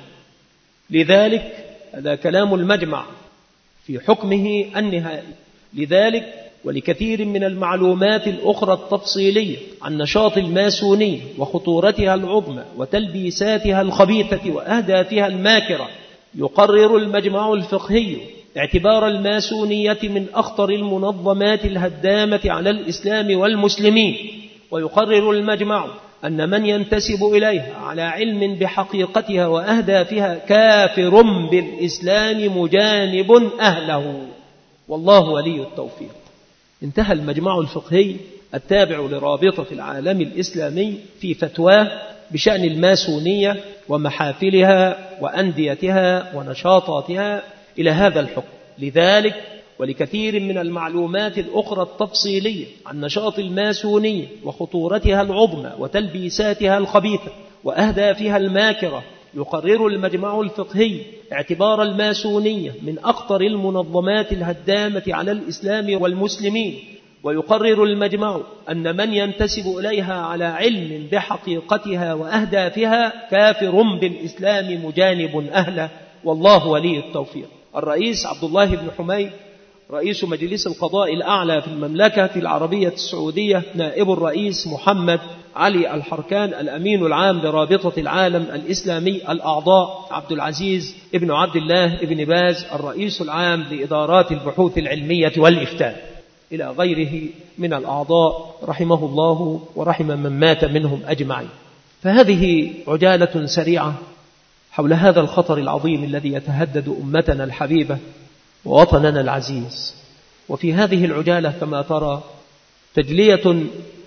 لذلك هذا كلام المجمع في حكمه النهائي. لذلك ولكثير من المعلومات الأخرى التفصيلية عن نشاط الماسونية وخطورتها العظمى وتلبيساتها الخبيثة وأهدافها الماكرة، يقرر المجمع الفقهي اعتبار الماسونية من أخطر المنظمات الهدامة على الإسلام والمسلمين، ويقرر المجمع أن من ينتسب إليها على علم بحقيقتها وأهدافها كافر بالإسلام مجانب أهله، والله ولي التوفيق. انتهى المجمع الفقهي التابع لرابطة العالم الإسلامي في فتواه بشأن الماسونية ومحافلها وأنديتها ونشاطاتها إلى هذا الحكم. لذلك ولكثير من المعلومات الأخرى التفصيلية عن نشاط الماسونية وخطورتها العظمى وتلبيساتها الخبيثة وأهدافها الماكرة، يقرر المجمع الفقهي اعتبار الماسونية من أخطر المنظمات الهدامة على الإسلام والمسلمين، ويقرر المجمع أن من ينتسب إليها على علم بحقيقتها وأهدافها كافر بالإسلام مجانب أهله، والله ولي التوفيق. الرئيس عبد الله بن حميد رئيس مجلس القضاء الأعلى في المملكة العربية السعودية، نائب الرئيس محمد علي الحركان الأمين العام لرابطة العالم الإسلامي، الأعضاء عبد العزيز ابن عبد الله ابن باز الرئيس العام لإدارات البحوث العلمية والإفتاء، إلى غيره من الأعضاء رحمه الله ورحم من مات منهم أجمعين. فهذه عجالة سريعة حول هذا الخطر العظيم الذي يتهدد أمتنا الحبيبة ووطننا العزيز. وفي هذه العجالة كما ترى تجلية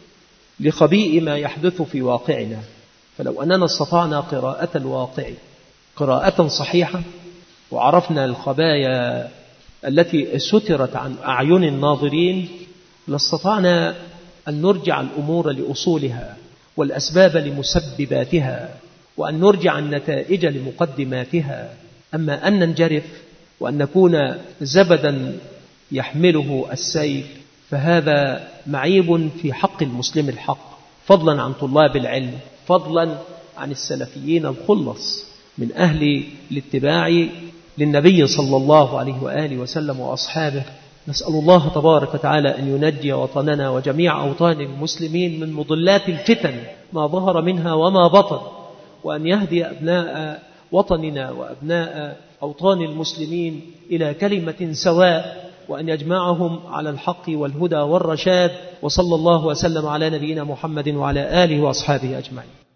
لخبيء ما يحدث في واقعنا، فلو أننا استطعنا قراءة الواقع قراءة صحيحة وعرفنا الخبايا التي سترت عن أعين الناظرين، لاستطعنا أن نرجع الأمور لأصولها والأسباب لمسبباتها، وأن نرجع النتائج لمقدماتها. أما أن ننجرف وأن نكون زبدا يحمله السيف فهذا معيب في حق المسلم الحق، فضلا عن طلاب العلم، فضلا عن السلفيين الخلص من أهل الاتباع للنبي صلى الله عليه وآله وسلم وأصحابه. نسأل الله تبارك وتعالى أن ينجي وطننا وجميع أوطان المسلمين من مضلات الفتن ما ظهر منها وما بطن، وأن يهدي أبناء وطننا وأبناء أوطان المسلمين إلى كلمة سواء، وأن يجمعهم على الحق والهدى والرشاد. وصلى الله وسلم على نبينا محمد وعلى آله وأصحابه أجمعين.